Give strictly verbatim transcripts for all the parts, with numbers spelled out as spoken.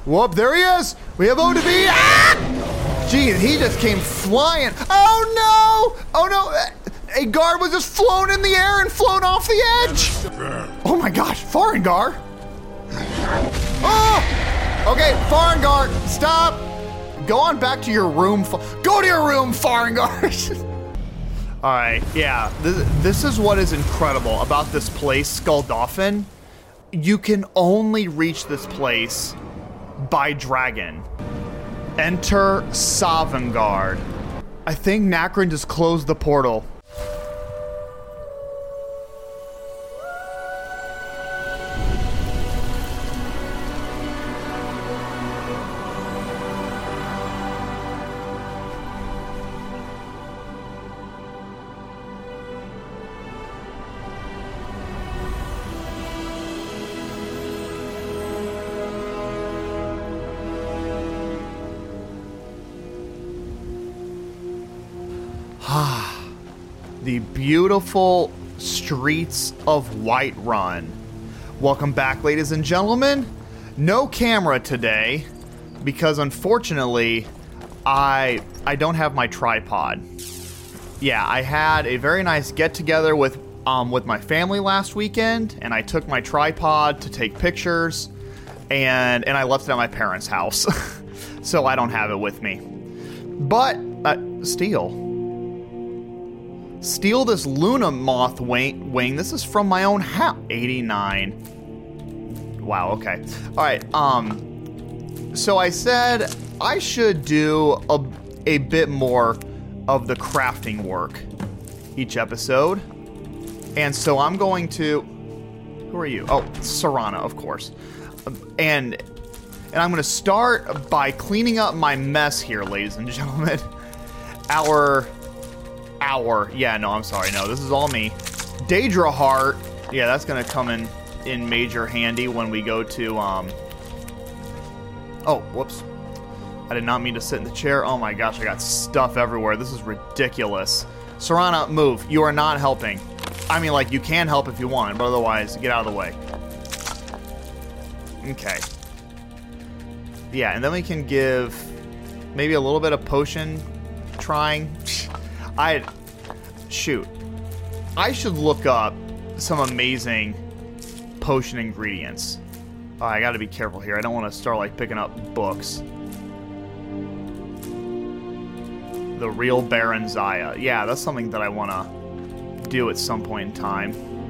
Whoop, there he is. We have O to B. Ah! Geez, he just came flying. Oh, no. Oh, no. A guard was just flown in the air and flown off the edge. Oh, my gosh. Farengar. Oh! Okay, Farengar, stop. Go on back to your room. Go to your room, Farengar. All right, yeah. This, this is what is incredible about this place, Skuldolphin. You can only reach this place by dragon. Enter Sovngarde. I think Nacrin just closed the portal. The beautiful streets of Whiterun. Welcome back, ladies and gentlemen. No camera today because unfortunately I I don't have my tripod. Yeah, I had a very nice get together with um with my family last weekend, and I took my tripod to take pictures, and and I left it at my parents' house. So I don't have it with me. But uh, Steel. Steal this Luna Moth wing. wing. This is from my own house. eighty-nine. Wow, okay. All right, um, so I said I should do a, a bit more of the crafting work each episode. And so I'm going to, who are you? Oh, Serana, of course. And, and I'm going to start by cleaning up my mess here, ladies and gentlemen. Our... Hour. Yeah, no, I'm sorry. No, this is all me. Daedra Heart. Yeah, that's going to come in, in major handy when we go to, um... Oh, whoops. I did not mean to sit in the chair. Oh my gosh, I got stuff everywhere. This is ridiculous. Serana, move. You are not helping. I mean, like, you can help if you want, but otherwise, get out of the way. Okay. Yeah, and then we can give maybe a little bit of potion trying. I, shoot, I should look up some amazing potion ingredients. Oh, I gotta be careful here. I don't want to start, like, picking up books. The real Baron Zaya. Yeah, that's something that I want to do at some point in time.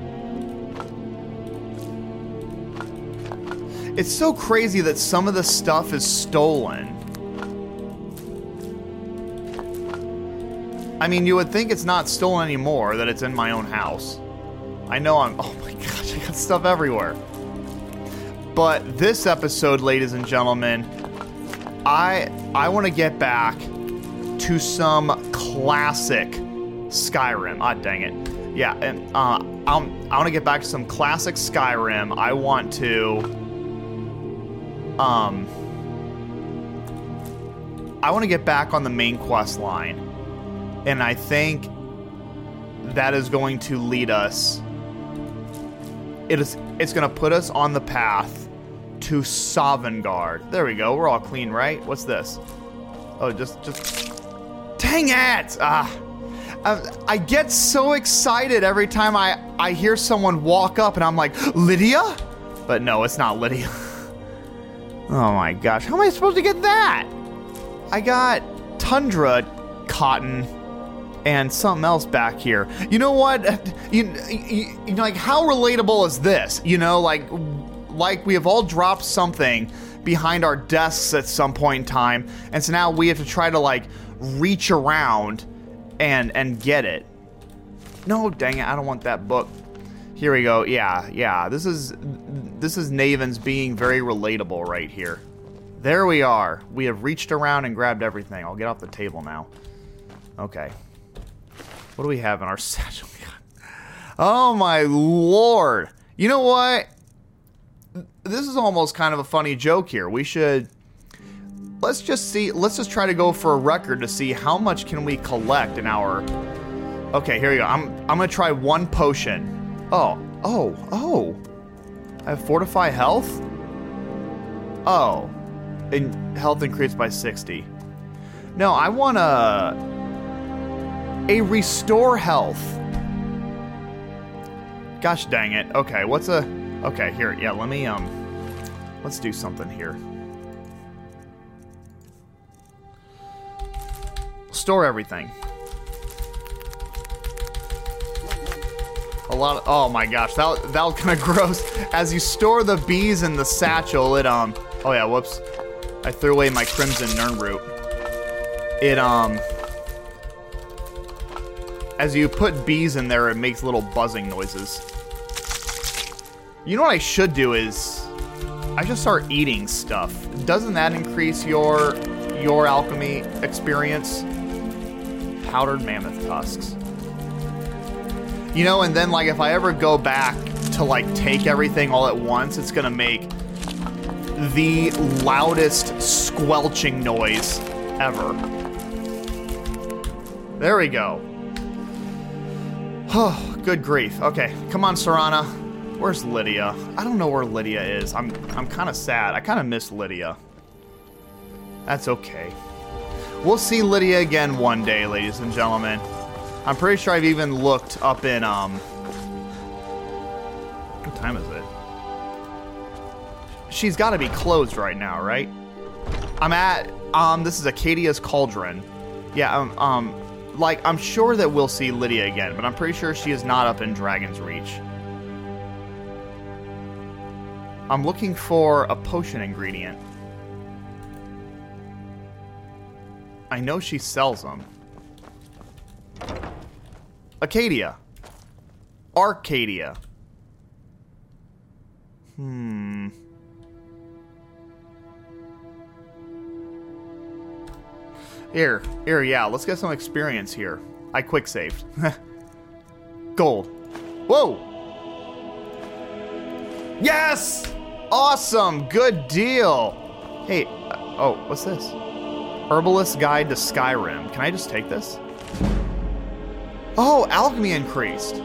It's so crazy that some of the stuff is stolen. I mean, you would think it's not stolen anymore, that it's in my own house. I know I'm... Oh my gosh, I got stuff everywhere. But this episode, ladies and gentlemen, I I want to get back to some classic Skyrim. Ah, dang it. Yeah, and uh, I'm, I want to get back to some classic Skyrim. I want to... Um... I want to get back on the main quest line. And I think that is going to lead us. It is. It's going to put us on the path to Sovngarde. There we go. We're all clean, right? What's this? Oh, just, just. Dang it! Ah, I, I get so excited every time I I hear someone walk up, and I'm like, Lydia? But no, it's not Lydia. Oh my gosh, how am I supposed to get that? I got Tundra Cotton. And something else back here. You know what? You, you, you know, like, how relatable is this? You know, like, like we have all dropped something behind our desks at some point in time, and so now we have to try to, like, reach around and and get it. No, dang it! I don't want that book. Here we go. Yeah, yeah. This is this is Naven's being very relatable right here. There we are. We have reached around and grabbed everything. I'll get off the table now. Okay. What do we have in our satchel? Oh my lord. You know what? This is almost kind of a funny joke here. We should... Let's just see... Let's just try to go for a record to see how much can we collect in our... Okay, here we go. I'm, I'm going to try one potion. Oh. Oh. Oh. I have Fortify Health? Oh. and health increased by sixty. No, I want a a restore health. Gosh dang it. Okay, what's a okay here? Yeah, let me um, let's do something here. Store everything. A lot of, oh my gosh, that that was kind of gross. As you store the bees in the satchel, it um, oh yeah, whoops, I threw away my crimson nirnroot. It um, as you put bees in there, it makes little buzzing noises. You know what I should do is, I should start eating stuff. Doesn't that increase your your alchemy experience? Powdered mammoth tusks. You know, and then, like, if I ever go back to, like, take everything all at once, it's gonna make the loudest squelching noise ever. There we go. Oh, good grief. Okay, come on, Serana. Where's Lydia? I don't know where Lydia is. I'm, I'm kind of sad. I kind of miss Lydia. That's okay. We'll see Lydia again one day, ladies and gentlemen. I'm pretty sure I've even looked up in, um... what time is it? She's got to be closed right now, right? I'm at, um, this is Acadia's Cauldron. Yeah, um, um, like, I'm sure that we'll see Lydia again, but I'm pretty sure she is not up in Dragon's Reach. I'm looking for a potion ingredient. I know she sells them. Acadia. Arcadia. Hmm. Here. Here, yeah. Let's get some experience here. I quick saved. Gold. Whoa! Yes! Awesome! Good deal! Hey, uh, oh, what's this? Herbalist's Guide to Skyrim. Can I just take this? Oh, alchemy increased.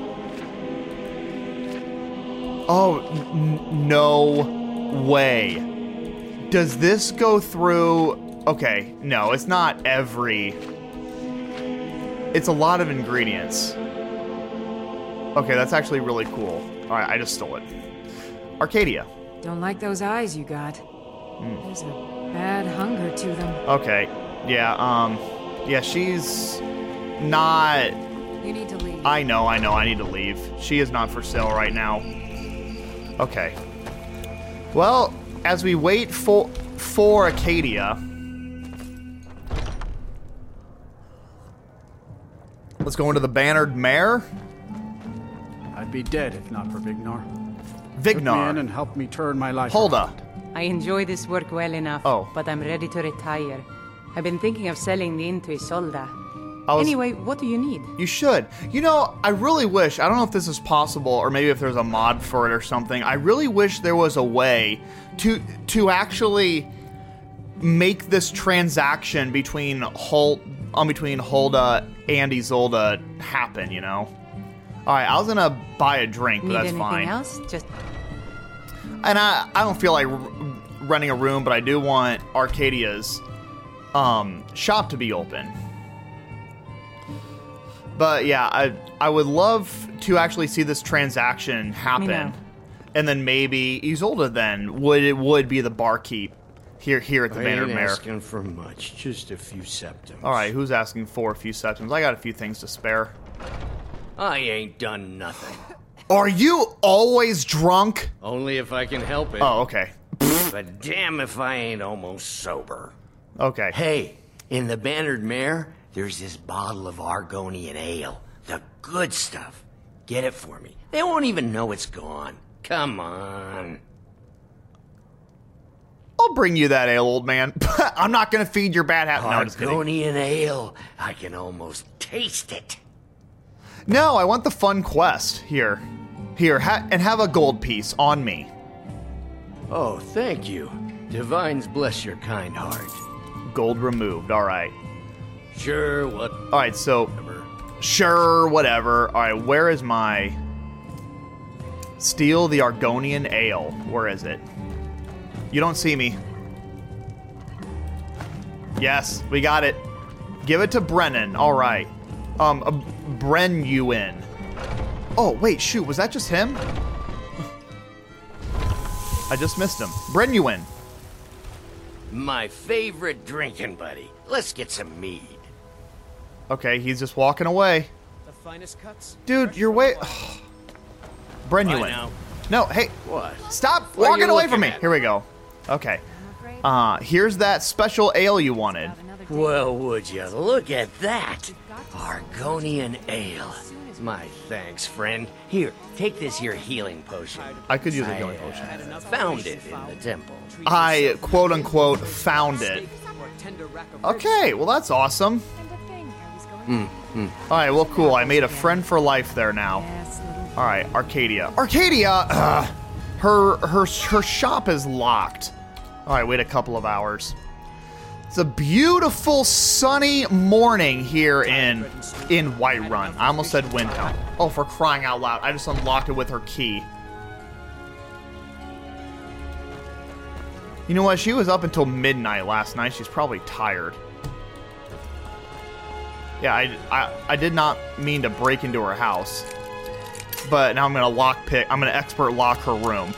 Oh, n- no way. Does this go through... Okay, no, it's not every... It's a lot of ingredients. Okay, that's actually really cool. Alright, I just stole it. Arcadia. Don't like those eyes you got. Mm. There's a bad hunger to them. Okay, yeah, um... Yeah, she's... not... You need to leave. I know, I know, I need to leave. She is not for sale right now. Okay. Well, as we wait for for Acadia, let's go into the Bannered Mare. I'd be dead if not for Vignar. Vignar. Took me in and helped me turn my life Hold around. up. I enjoy this work well enough, oh. but I'm ready to retire. I've been thinking of selling the inn to Isolda. Was, anyway, what do you need? You should. You know, I really wish, I don't know if this is possible, or maybe if there's a mod for it or something, I really wish there was a way to to actually make this transaction between Hul, um, between Hulda and Isolda happen, you know? Alright, I was gonna buy a drink, but need that's anything fine. else? Just... And I, I don't feel like r- renting a room, but I do want Arcadia's um, shop to be open. But yeah, I I would love to actually see this transaction happen, and then maybe Isolda then would it would be the barkeep here here at the I Bannered ain't Mare. asking for much, just a few septims. All right, who's asking for a few septims? I got a few things to spare. I ain't done nothing. Are you always drunk? Only if I can help it. Oh, okay. But damn if I ain't almost sober. Okay. Hey, in the Bannered Mare, there's this bottle of Argonian ale. The good stuff. Get it for me. They won't even know it's gone. Come on. I'll bring you that ale, old man. I'm not going to feed your bad habit. No, just kidding. Argonian ale. I can almost taste it. No, I want the fun quest. Here. Here, ha- and have a gold piece on me. Oh, thank you. Divines bless your kind heart. Gold removed, all right. Sure, what? All right, so... Whatever. Sure, whatever. All right, where is my... Steal the Argonian ale. Where is it? You don't see me. Yes, we got it. Give it to Brennan. All right. Um, uh, Brenuin. Oh, wait, shoot. Was that just him? I just missed him. Brenuin. My favorite drinking buddy. Let's get some mead. Okay, he's just walking away. The finest cuts. Dude, you're way... Bye Brenuin. now. No, hey. What? Stop What are walking you away looking from me. at? Here we go. Okay. I'm afraid Uh, here's that special ale you wanted. I'll have another day. Well, would you look at that? Argonian ale. My thanks, friend. Here, take this here healing potion. I could use a I healing uh, potion. found it in the temple. I, quote unquote, found it. Okay, well that's awesome. And a thing I was going to Alright, well cool. I made a friend for life there now. Yes, little Alright, Arcadia. Arcadia! Ugh, her, her, her shop is locked. Alright, wait a couple of hours. It's a beautiful sunny morning here in in Whiterun. I almost said Windhelm. Oh, for crying out loud. I just unlocked it with her key. You know what? She was up until midnight last night. She's probably tired. Yeah, I, I, I did not mean to break into her house. But now I'm going to lock pick. I'm going to expert lock her room.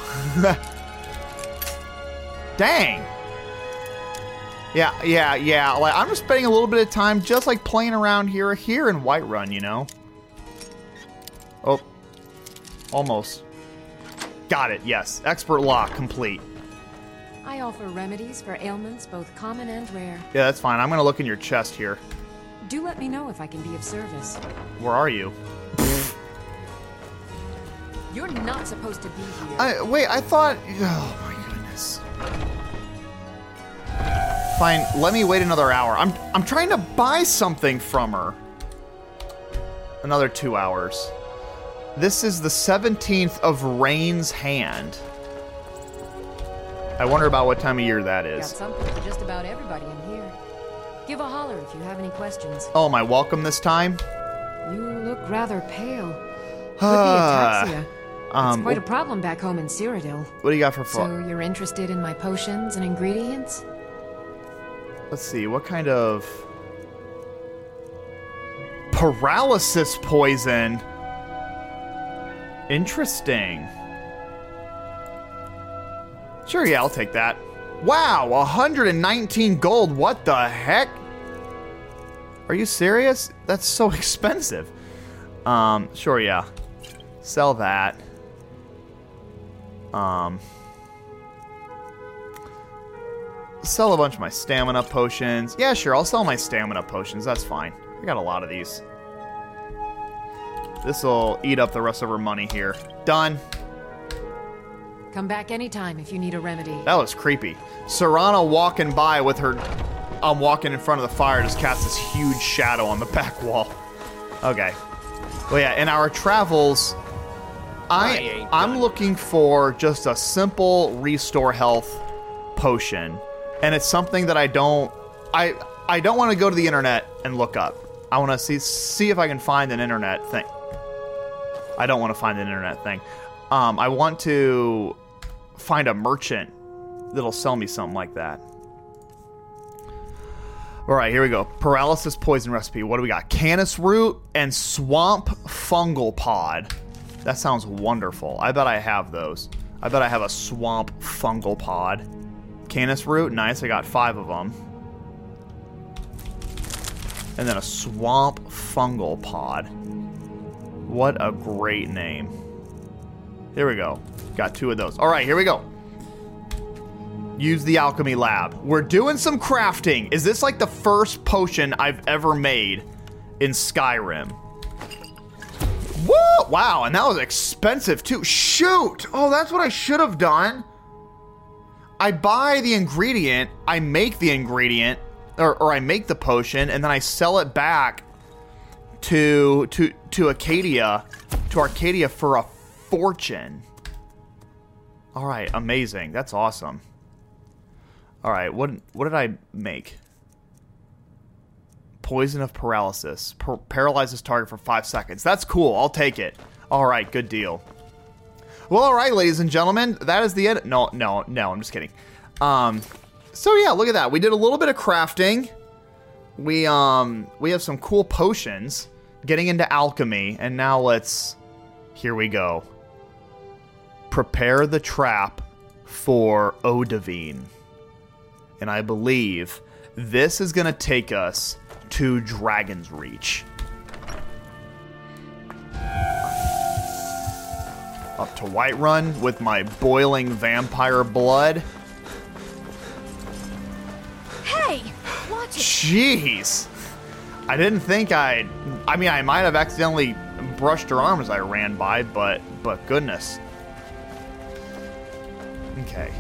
Dang. Yeah, yeah, yeah. Like, I'm just spending a little bit of time just like playing around here, here in Whiterun, you know? Oh. Almost. Got it, yes. Expert lock complete. I offer remedies for ailments both common and rare. Yeah, that's fine. I'm going to look in your chest here. Do let me know if I can be of service. Where are you? You're not supposed to be here. I, wait, I thought... Oh, my goodness. Fine, let me wait another hour. I'm I'm trying to buy something from her. Another two hours. This is the seventeenth of Rain's Hand. I wonder about what time of year that Got is. something for just about everybody in here. Give a holler if you have any questions. Oh, am I welcome this time? You look rather pale. Could be ataxia. Um, It's quite a problem back home in Cyrodiil. What do you got for So fun? you're interested in my potions and ingredients? Let's see, what kind of... Paralysis poison. Interesting. Sure, yeah, I'll take that. Wow, one hundred nineteen gold. What the heck? Are you serious? That's so expensive. Um, sure, yeah. Sell that. Um... Sell a bunch of my stamina potions. Yeah, sure, I'll sell my stamina potions. That's fine. I got a lot of these. This'll eat up the rest of her money here. Done. Come back anytime if you need a remedy. That was creepy. Serana walking by with her... I'm walking in front of the fire, just casts this huge shadow on the back wall. Okay. Well, yeah, in our travels, I I, ain't I'm done. looking for just a simple restore health potion. And it's something that I don't... I I don't want to go to the internet and look up. I want to see see if I can find an internet thing. I don't want to find an internet thing. Um, I want to find a merchant that'll sell me something like that. All right, here we go. Paralysis poison recipe. What do we got? Canis root and swamp fungal pod. That sounds wonderful. I bet I have those. I bet I have a swamp fungal pod. Canis root, nice. I got five of them. And then a swamp fungal pod. What a great name. Here we go. Got two of those. All right, here we go. Use the alchemy lab. We're doing some crafting. Is this like the first potion I've ever made in Skyrim? Whoa! Wow, and that was expensive too. Shoot! Oh, that's what I should have done. I buy the ingredient, I make the ingredient, or, or I make the potion, and then I sell it back to to to Arcadia, to Arcadia for a fortune. All right, amazing. That's awesome. All right, what what did I make? Poison of paralysis. Par- paralyzes target for five seconds. That's cool. I'll take it. All right, good deal. Well, all right, ladies and gentlemen, that is the end. No, no, no, I'm just kidding. Um, So yeah, look at that. We did a little bit of crafting. We um we have some cool potions, getting into alchemy, and now let's here we go. Prepare the trap for Odahviin. And I believe this is going to take us to Dragon's Reach. Up to Whiterun with my boiling vampire blood. Hey, watch it. Jeez. I didn't think I'd... I mean, I might have accidentally brushed her arm as I ran by, but but goodness. Okay.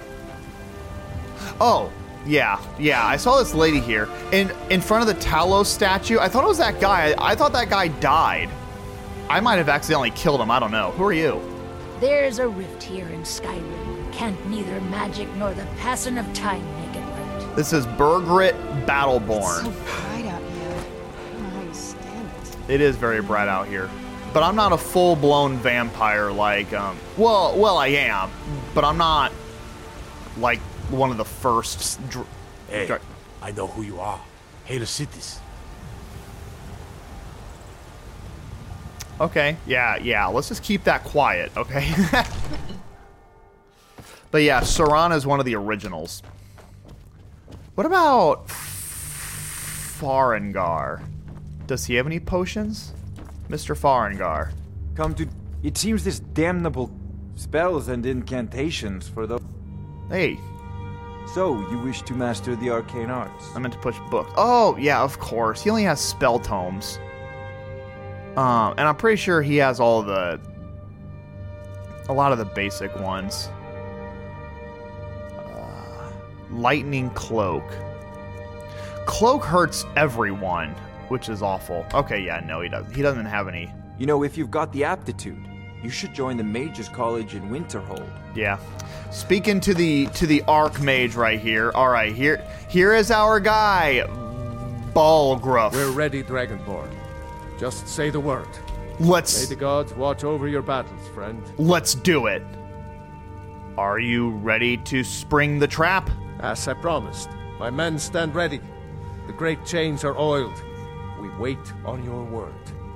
Oh, yeah, yeah. I saw this lady here in in front of the Talos statue. I thought it was that guy. I, I thought that guy died. I might have accidentally killed him. I don't know. Who are you? There's a rift here in Skyrim. Can't neither magic nor the passing of time make it right. This is Birgit It's Battleborn. so bright out here. I don't know how you stand it. It is very bright out here. But I'm not a full-blown vampire like, um, well, well, I am, but I'm not like one of the first. Dr- Hey, dr- I know who you are. Heresitis. okay, yeah, yeah, let's just keep that quiet, okay? But yeah, Serana is one of the originals. What about Farengar? Does he have any potions? Mister Farengar. Come to... It seems this damnable spells and incantations for the... Hey, So, you wish to master the arcane arts? I meant to push books. Oh, yeah, of course. He only has spell tomes. Um, and I'm pretty sure he has all the... A lot of the basic ones. Uh, lightning Cloak. Cloak hurts everyone, which is awful. Okay, yeah, no, he doesn't. He doesn't have any. You know, if you've got the aptitude, you should join the Mages College in Winterhold. Yeah. Speaking to the to the Archmage right here. All right, here here is our guy, Balgruuf. We're ready, Dragonborn. Just say the word. May Let's the gods watch over your battles, friend. let's do it. Are you ready to spring the trap? As I promised, my men stand ready. The great chains are oiled. We wait on your word.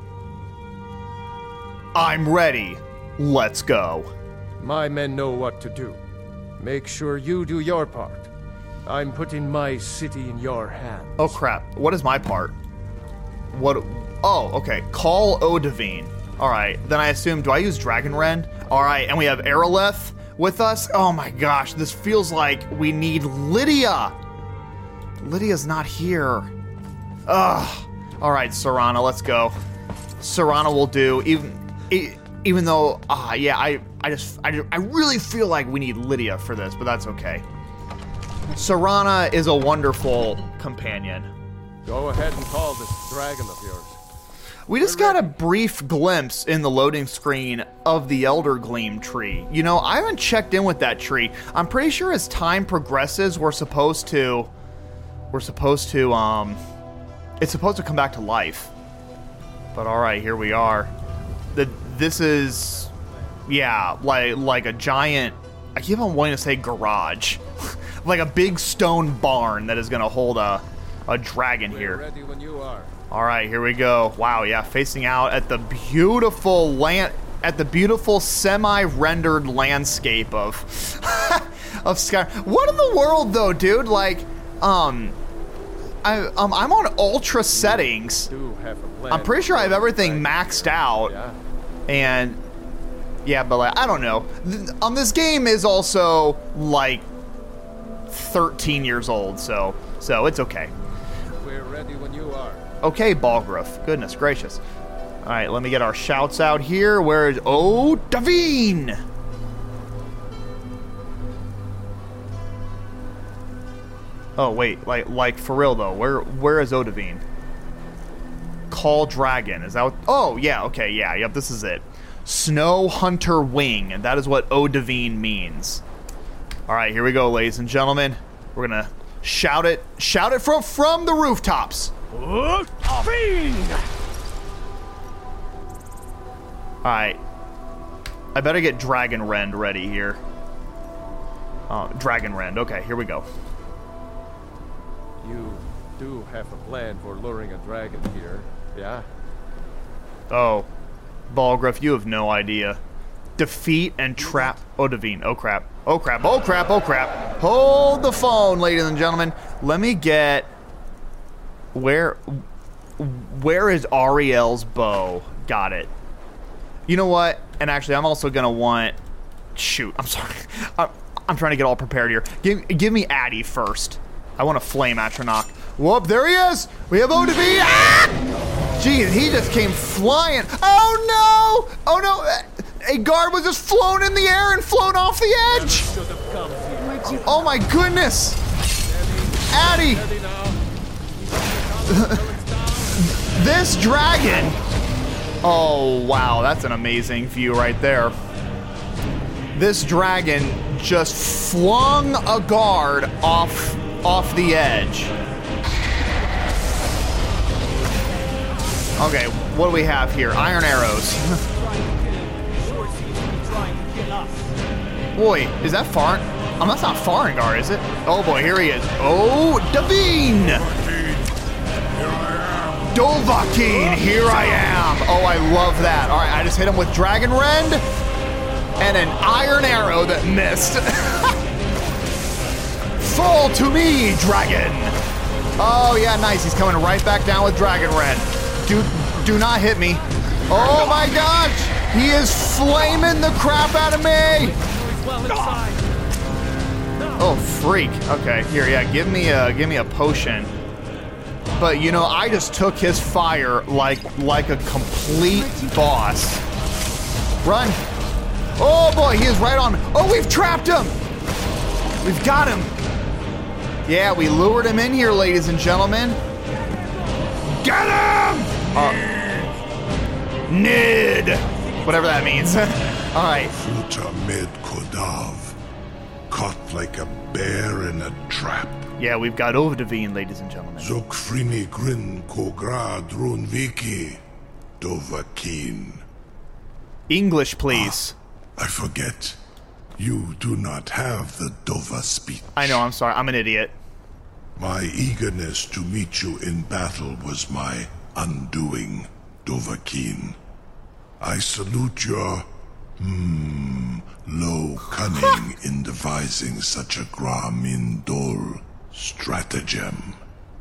I'm ready. Let's go. My men know what to do. Make sure you do your part. I'm putting my city in your hands. Oh crap. What is my part? What Oh, okay. Call Odahviin. Alright, then I assume, do I use Dragonrend? Alright, and we have Aerolith with us. Oh my gosh, this feels like we need Lydia. Lydia's not here. Ugh. Alright, Serana, let's go. Serana will do, even e- even though, ah, uh, yeah, I, I just, I, I really feel like we need Lydia for this, but that's okay. Serana is a wonderful companion. Go ahead and call this dragon of yours. We just got a brief glimpse in the loading screen of the Elder Gleam tree. You know, I haven't checked in with that tree. I'm pretty sure as time progresses, we're supposed to, we're supposed to, um, it's supposed to come back to life. But all right, here we are. The this is, yeah, like like a giant. I keep on wanting to say garage, like a big stone barn that is gonna hold a a dragon We're here. ready when you are. All right, here we go. Wow, yeah, facing out at the beautiful land, at the beautiful semi-rendered landscape of of Sky. What in the world, though, dude? Like, um, I um, I'm on ultra settings. Do have a plan. I'm pretty sure I have everything maxed out, Yeah. and yeah, but like, I don't know. Th- Um, this game is also like thirteen years old, so so it's okay. We're ready when you are. Okay, Balgruuf. Goodness gracious. All right, let me get our shouts out here. Where is Odahviin? Oh wait, like like for real though. Where where is Odahviin? Call Dragon. Is that what? Oh yeah. Okay. Yeah. Yep. This is it. Snow Hunter Wing, and that is what Odahviin means. All right, here we go, ladies and gentlemen. We're gonna shout it, shout it from from the rooftops. All right, I better get Dragonrend ready here. Oh, Dragonrend. Okay, here we go. do have a plan for luring a dragon here, yeah? Oh. Balgruuf, you have no idea. Defeat and trap Odahviin. Oh crap. Oh crap. Oh crap. Oh crap. Hold the phone, ladies and gentlemen. Let me get... Where... Where is Auriel's bow? Got it. You know what? And actually, I'm also going to want... Shoot. I'm sorry. I'm, I'm trying to get all prepared here. Give, give me Addy first. I want to flame Atronach. Whoop. There he is. We have Odahviin. Ah! Jeez, he just came flying. Oh, no. Oh, no. A guard was just flown in the air and flown off the edge. Oh, my goodness. Addy. This dragon. Oh, wow. That's an amazing view right there. This dragon just flung a guard off, off the edge. Okay, what do we have here? Iron arrows. Boy, is that Far? Oh, that's not Farengar, is it? Oh boy, here he is. Oh, Davine! Dovahkiin, here I am. Oh, I love that. All right, I just hit him with Dragon Rend and an iron arrow that missed. Fall to me, dragon. Oh yeah, nice. He's coming right back down with Dragon Rend. Do, do not hit me. Oh my gosh! He is flaming the crap out of me! Oh, freak. Okay, here, yeah, give me a, give me a potion. But, you know, I just took his fire like, like a complete boss. Run. Oh boy, he is right on me. Oh, we've trapped him! We've got him. Yeah, we lured him in here, ladies and gentlemen. Get him! Uh, Nid! Whatever that means. All right. Futa Med Kodav, caught like a bear in a trap. Yeah, we've got Odahviin, ladies and gentlemen. Zokfrini Grin Kogra Drunviki, Dovahkiin. English, please. Ah, I forget. You do not have the Dova speech. I know, I'm sorry. I'm an idiot. My eagerness to meet you in battle was my undoing, Dovahkiin. I salute your, hmm, low cunning in devising such a Gramin Dol stratagem.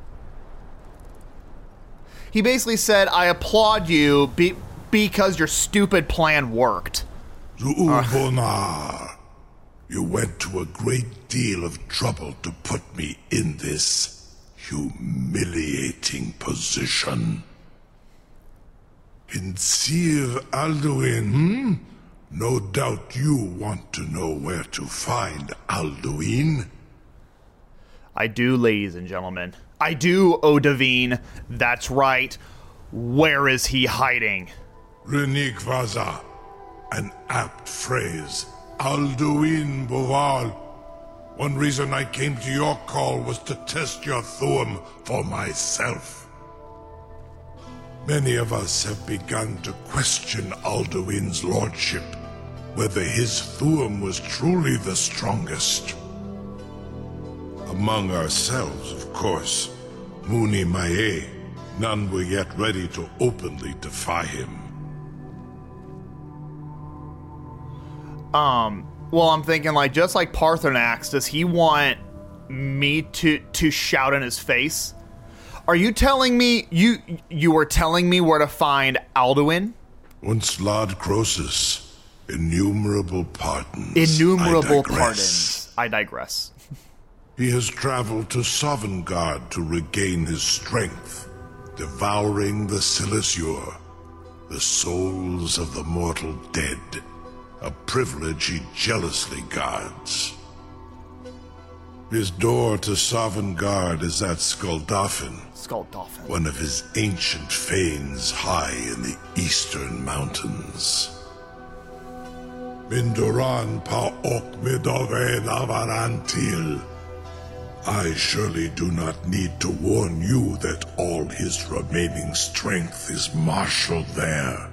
He basically said, I applaud you be because your stupid plan worked. Zu'ubonar, uh. You went to a great deal of trouble to put me in this humiliating position. In Sir Alduin, hmm? No doubt you want to know where to find Alduin. I do, ladies and gentlemen. I do, Odahviin. That's right. Where is he hiding? Renik Vaza. An apt phrase. Alduin Boval. One reason I came to your call was to test your Thu'um for myself. Many of us have begun to question Alduin's lordship, whether his Thu'um was truly the strongest. Among ourselves, of course. Muni Mae, none were yet ready to openly defy him. Um, well, I'm thinking, like, just like Paarthurnax, does he want me to to shout in his face? Are you telling me, you you were telling me where to find Alduin? Once Lord Croesus, innumerable pardons. Innumerable I pardons. I digress. He has traveled to Sovngarde to regain his strength, devouring the Silesur, the souls of the mortal dead, a privilege he jealously guards. His door to Sovngarde is at Skuldafn, Skuldafn, one of his ancient fanes high in the eastern mountains. Mindoran Pa'ok Midove Navarantil. I surely do not need to warn you that all his remaining strength is marshaled there.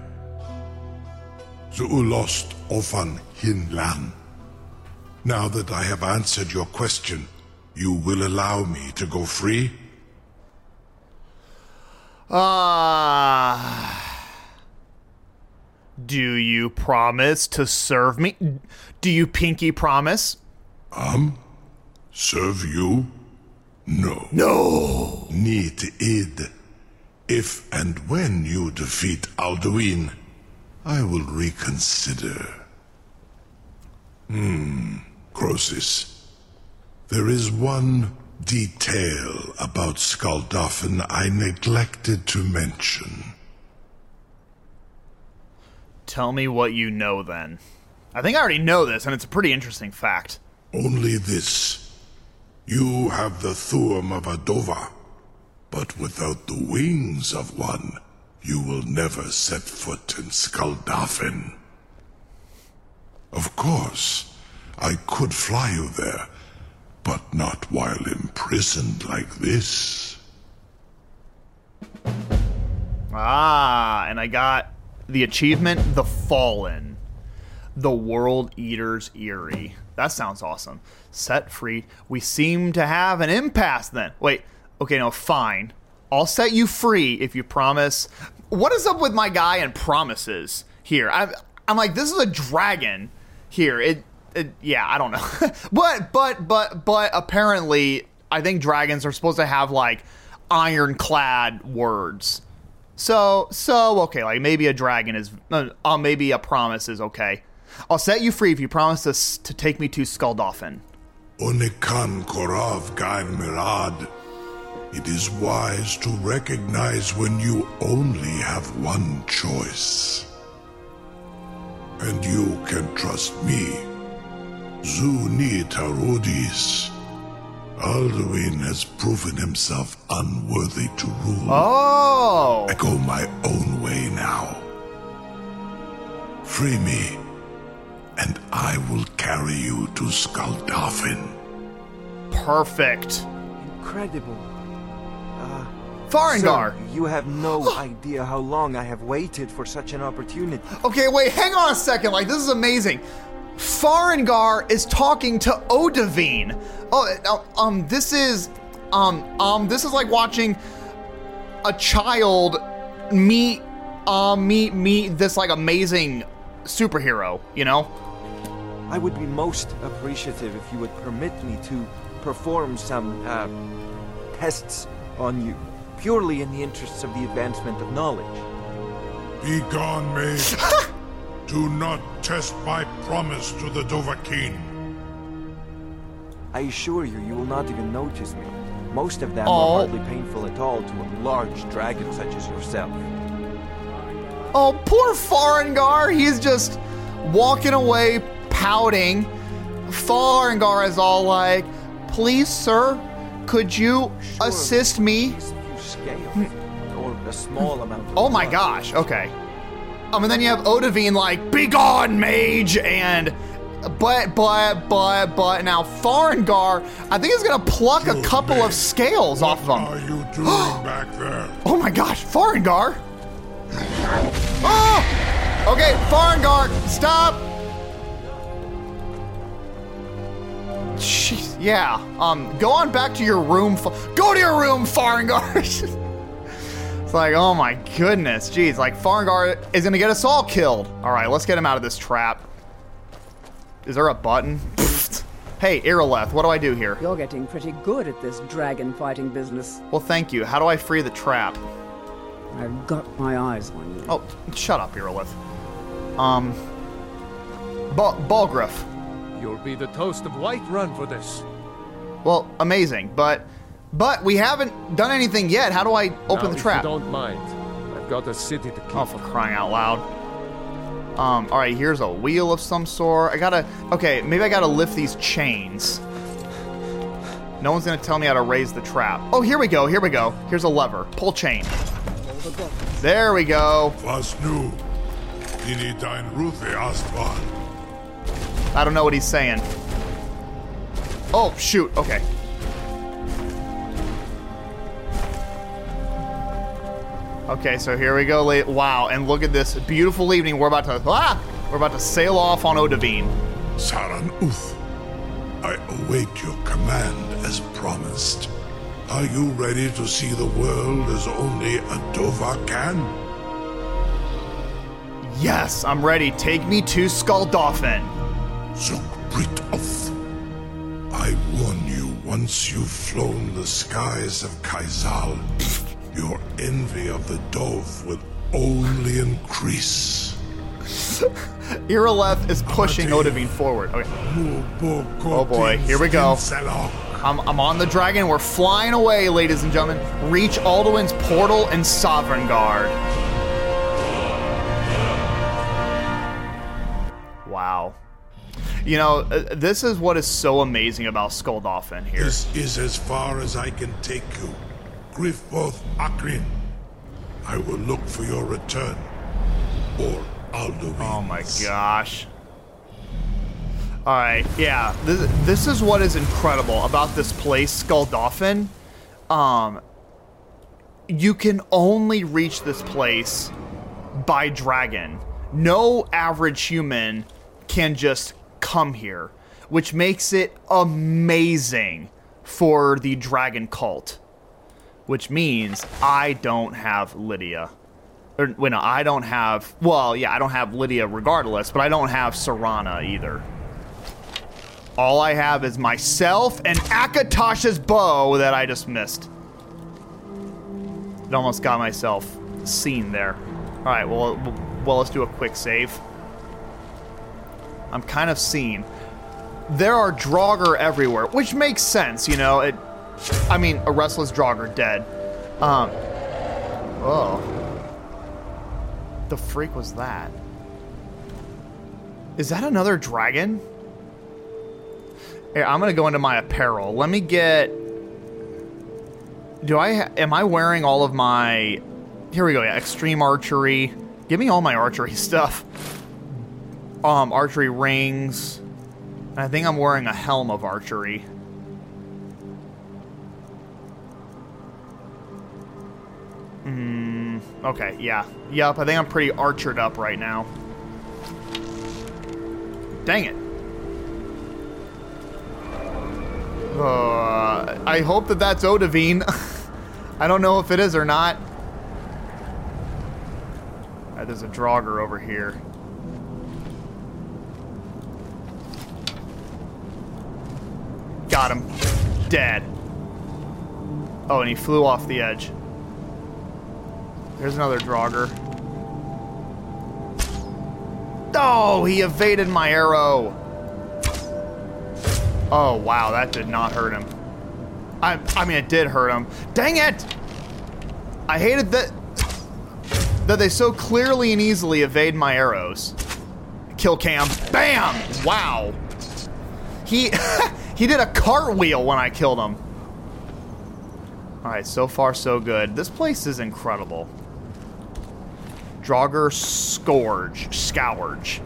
Zu'ulost Ofan Hinlan. Now that I have answered your question, you will allow me to go free? Ah. Uh, do you promise to serve me? Do you pinky promise? Um, serve you? No. No. Need id. If and when you defeat Alduin, I will reconsider. Hmm, Croesus. There is one detail about Skuldafn I neglected to mention. Tell me what you know, then. I think I already know this, and it's a pretty interesting fact. Only this. You have the Thuum of Adova, but without the wings of one, you will never set foot in Skuldafn. Of course, I could fly you there, but not while imprisoned like this. Ah, and I got the achievement, The Fallen. The World Eater's Eyrie. That sounds awesome. Set free. We seem to have an impasse then. Wait, okay, no, fine. I'll set you free if you promise. What is up with my guy and promises here? I'm, I'm like, this is a dragon here. It, it yeah, I don't know. but, but, but, but apparently, I think dragons are supposed to have like ironclad words. So, so, okay, like maybe a dragon is, uh, uh, maybe a promise is okay. I'll set you free if you promise to, to take me to Skuldafn. Onikan Korav Gain Mirad. It is wise to recognize when you only have one choice. And you can trust me. Zuni Tarudis. Alduin has proven himself unworthy to rule. Oh! I go my own way now. Free me, and I will carry you to Skuldafn. Perfect. Incredible. Uh, Farengar! Sir, you have no idea how long I have waited for such an opportunity. Okay, wait, hang on a second. Like, this is amazing. Farengar is talking to Odahviin. Oh, um, this is, um, um, this is like watching a child meet, um, meet, meet this like amazing superhero, you know? I would be most appreciative if you would permit me to perform some, uh, tests on you, purely in the interests of the advancement of knowledge. Be gone, mage. Do not test my promise to the Dovahkiin. I assure you, you will not even notice me. Most of them oh. are hardly painful at all to a large dragon such as yourself. Oh, poor Farengar. He's just walking away, pouting. Farengar is all like, please, sir, could you sure, assist me? A few scales, or a small amount of Oh my blood. gosh, okay. Um, and then you have Odahviin like, be gone, mage, and but, but, but, but, now Farengar, I think he's gonna pluck You a couple mage, of scales what off of him. What are you doing back there? Oh my gosh, Farengar! Oh! Okay, Farengar, stop! Jeez, yeah, um, go on back to your room. Go to your room, Farengar! It's like, oh my goodness, jeez, like Farengar is gonna get us all killed. All right, let's get him out of this trap. Is there a button? Hey, Irileth, what do I do here? You're getting pretty good at this dragon fighting business. Well, thank you. How do I free the trap? I've got my eyes on you. Oh, shut up, Irileth. Um, ba Balgruuf. You'll be the toast of Whiterun for this. Well, amazing, but but we haven't done anything yet. How do I open now, the trap? If you don't mind, I've got a city to keep. Oh, for crying out loud. Um, all right, here's a wheel of some sort. I gotta, okay, maybe I gotta lift these chains. No one's gonna tell me how to raise the trap. Oh, here we go, here we go. Here's a lever. Pull chain. There we go. Was nu? Dini dein Ruthe Astval. I don't know what he's saying. Oh, shoot, okay. Okay, so here we go. Wow, and look at this beautiful evening. We're about to, ah! We're about to sail off on Odahviin. Saran Uth, I await your command as promised. Are you ready to see the world as only a Dovah can? Yes, I'm ready. Take me to Skuldolphin. Zuk Britoth. I warn you, once you've flown the skies of Kaizal, your envy of the Dove will only increase. Irileth is pushing Odahviin forward. Okay. Oh boy, here we go. I'm, I'm on the dragon. We're flying away, ladies and gentlemen. Reach Alduin's portal and Sovngarde. Wow. You know, uh, this is what is so amazing about Skuldolphin here. This is as far as I can take you. Grifoth Akrin. I will look for your return. Or Alduin. Oh my gosh. Alright, yeah. This, this is what is incredible about this place, Skuldolphin. Um, you can only reach this place by dragon. No average human can just come here, which makes it amazing for the dragon cult. Which means I don't have Lydia. Or, well, no, I don't have... Well, yeah, I don't have Lydia regardless, but I don't have Serana either. All I have is myself and Akatosh's bow that I just missed. It almost got myself seen there. Alright, well, well, let's do a quick save. I'm kind of seen. There are Draugr everywhere, which makes sense, you know. It... I mean, a restless Draugr dead. Um. Oh. The freak was that? Is that another dragon? Here, I'm gonna go into my apparel. Let me get... Do I... Ha am I wearing all of my... Here we go, yeah. Extreme archery. Give me all my archery stuff. Um, archery rings. And I think I'm wearing a helm of archery. Hmm... Okay, yeah. Yup, I think I'm pretty archered up right now. Dang it. Uh, I hope that that's Odahviin. I don't know if it is or not. Right, there's a Draugr over here. Got him. Dead. Oh, and he flew off the edge. There's another Draugr. Oh, he evaded my arrow. Oh, wow, that did not hurt him. I, I mean, it did hurt him. Dang it! I hated that, that they so clearly and easily evade my arrows. Kill cam. Bam! Wow. He, he did a cartwheel when I killed him. Alright, so far so good. This place is incredible. Draugr Scourge. Scourge.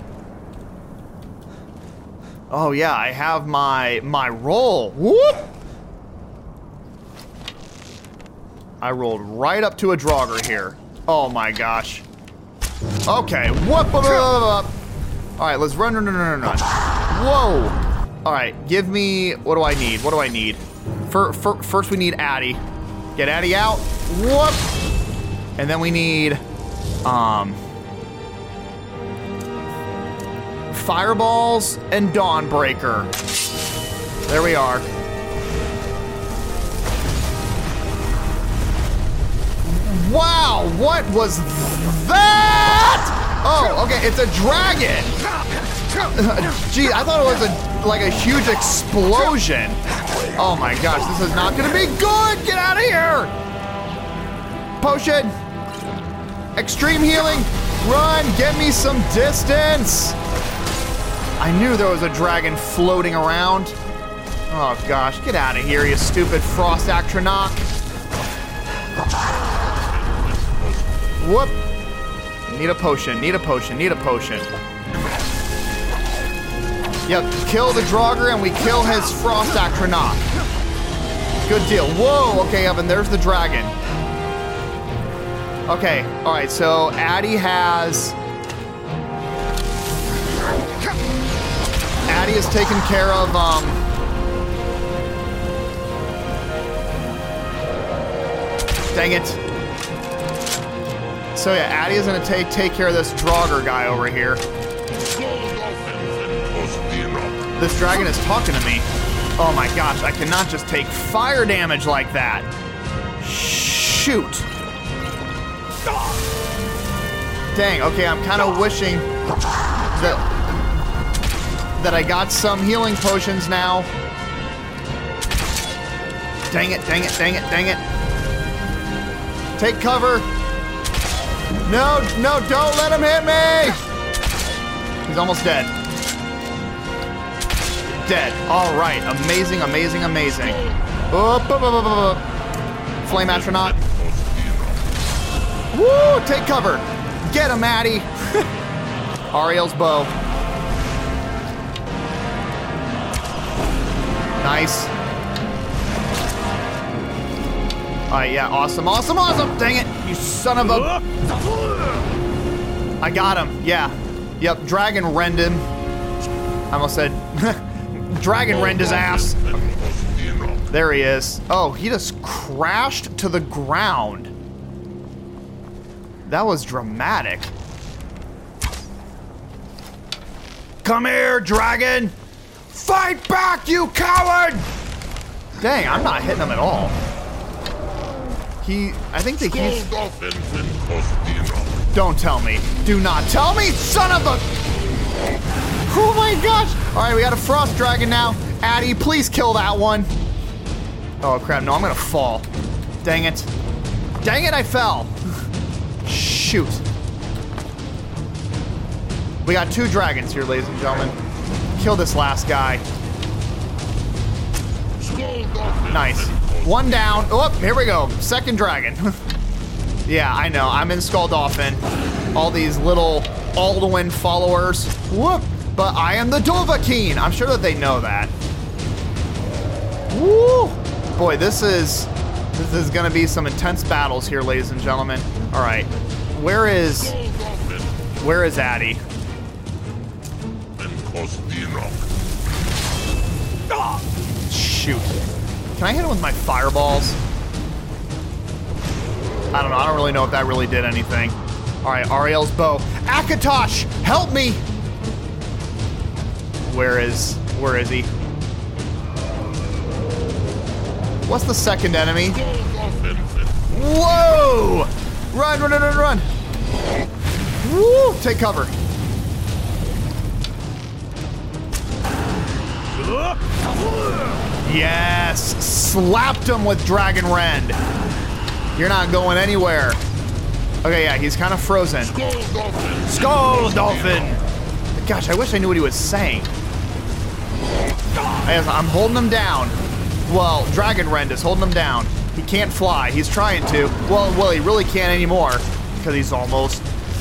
Oh yeah, I have my my roll. Whoop! I rolled right up to a Draugr here. Oh my gosh. Okay. Whoop! Whoop! All right, let's run, run, run, run, run. Whoa! All right, give me. What do I need? What do I need? For, for, first, we need Addy. Get Addy out. Whoop! And then we need, um. Fireballs and Dawnbreaker. There we are. Wow, what was that? Oh, okay, it's a dragon. Gee, I thought it was a like a huge explosion. Oh my gosh, this is not gonna be good. Get out of here. Potion. Extreme healing. Run, get me some distance. I knew there was a dragon floating around. Oh gosh, get out of here, you stupid Frost Atronach. Whoop. Need a potion, need a potion, need a potion. Yep, kill the Draugr and we kill his Frost Atronach. Good deal. Whoa, okay, Evan, there's the dragon. Okay, alright, so Addy has... Addy is taken care of, um... Dang it. So yeah, Addy is gonna take take care of this Draugr guy over here. This dragon is talking to me. Oh my gosh, I cannot just take fire damage like that. Shoot. Dang, okay, I'm kind of wishing that, that I got some healing potions now. Dang it, dang it, dang it, dang it. Take cover. No, no, don't let him hit me! He's almost dead. Dead. All right. Amazing, amazing, amazing. Up, up, up, up, up. Flame astronaut. Woo! Take cover. Get him, Addy. Ariel's bow. Nice. All right, yeah, awesome, awesome, awesome. Dang it, you son of a... I got him, yeah. Yep, dragon rend him. I almost said... Dragon rend his ass. Okay. There he is. Oh, he just crashed to the ground. That was dramatic. Come here, dragon. Fight back, you coward! Dang, I'm not hitting him at all. He, I think that he's... Don't tell me. Do not tell me, son of a... Oh my gosh! Alright, we got a frost dragon now. Addy, please kill that one. Oh crap, no, I'm gonna fall. Dang it. Dang it, I fell. Shoot. We got two dragons here, ladies and gentlemen. Kill this last guy. Nice. One down. Oh, here we go. Second dragon. Yeah, I know. I'm in Skuldolphin. All these little Alduin followers. Whoop. But I am the Dovahkiin. I'm sure that they know that. Woo! Boy, this is this is gonna be some intense battles here, ladies and gentlemen. All right, where is where is Addy? Oh, shoot! Can I hit him with my fireballs? I don't know. I don't really know if that really did anything. All right, Ariel's bow. Akatosh, help me! Where is, where is he? What's the second enemy? Whoa! Run, run, run, run, run! Woo! Take cover. Yes! Slapped him with Dragon Rend. You're not going anywhere. Okay, yeah, he's kind of frozen. Skuldolphin! Gosh, I wish I knew what he was saying. I'm holding him down. Well, Dragon Rend is holding him down. He can't fly. He's trying to. Well, well, he really can't anymore because he's almost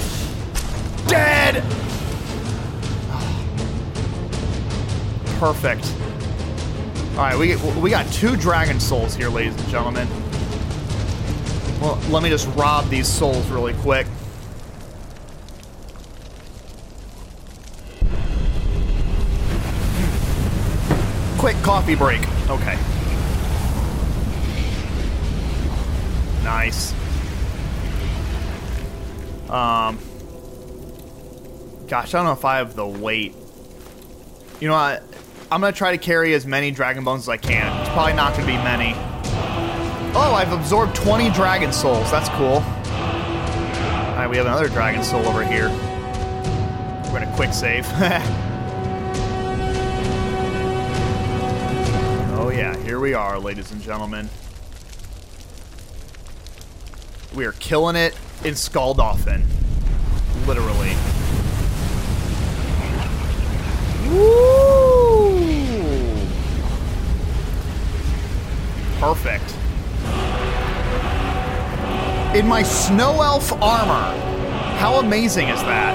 dead. Perfect. All right, we we got two dragon souls here, ladies and gentlemen. Well, let me just rob these souls really quick. Quick coffee break. Okay. Nice. Um. Gosh, I don't know if I have the weight. You know what? I'm gonna try to carry as many dragon bones as I can. It's probably not gonna be many. Oh, I've absorbed twenty dragon souls. That's cool. All right, we have another dragon soul over here. We're gonna quick save. Oh yeah, here we are, ladies and gentlemen. We are killing it in Skuldolphin. Literally. Woo! Perfect. In my snow elf armor. How amazing is that?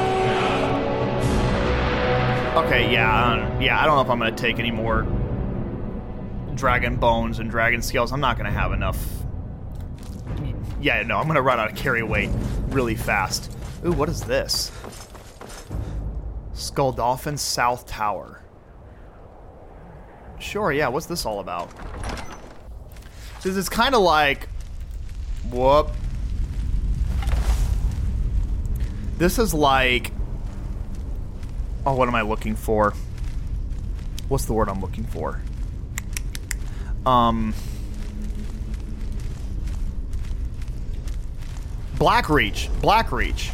Okay, yeah, I don't, yeah, I don't know if I'm gonna take any more dragon bones and dragon scales. I'm not gonna have enough. Yeah, no, I'm gonna run out of carry weight really fast. Ooh, what is this? Skuldolphin South Tower. Sure, yeah, what's this all about? This is kind of like Whoop. This is like... Oh, what am I looking for? What's the word I'm looking for? Um... Blackreach. Blackreach.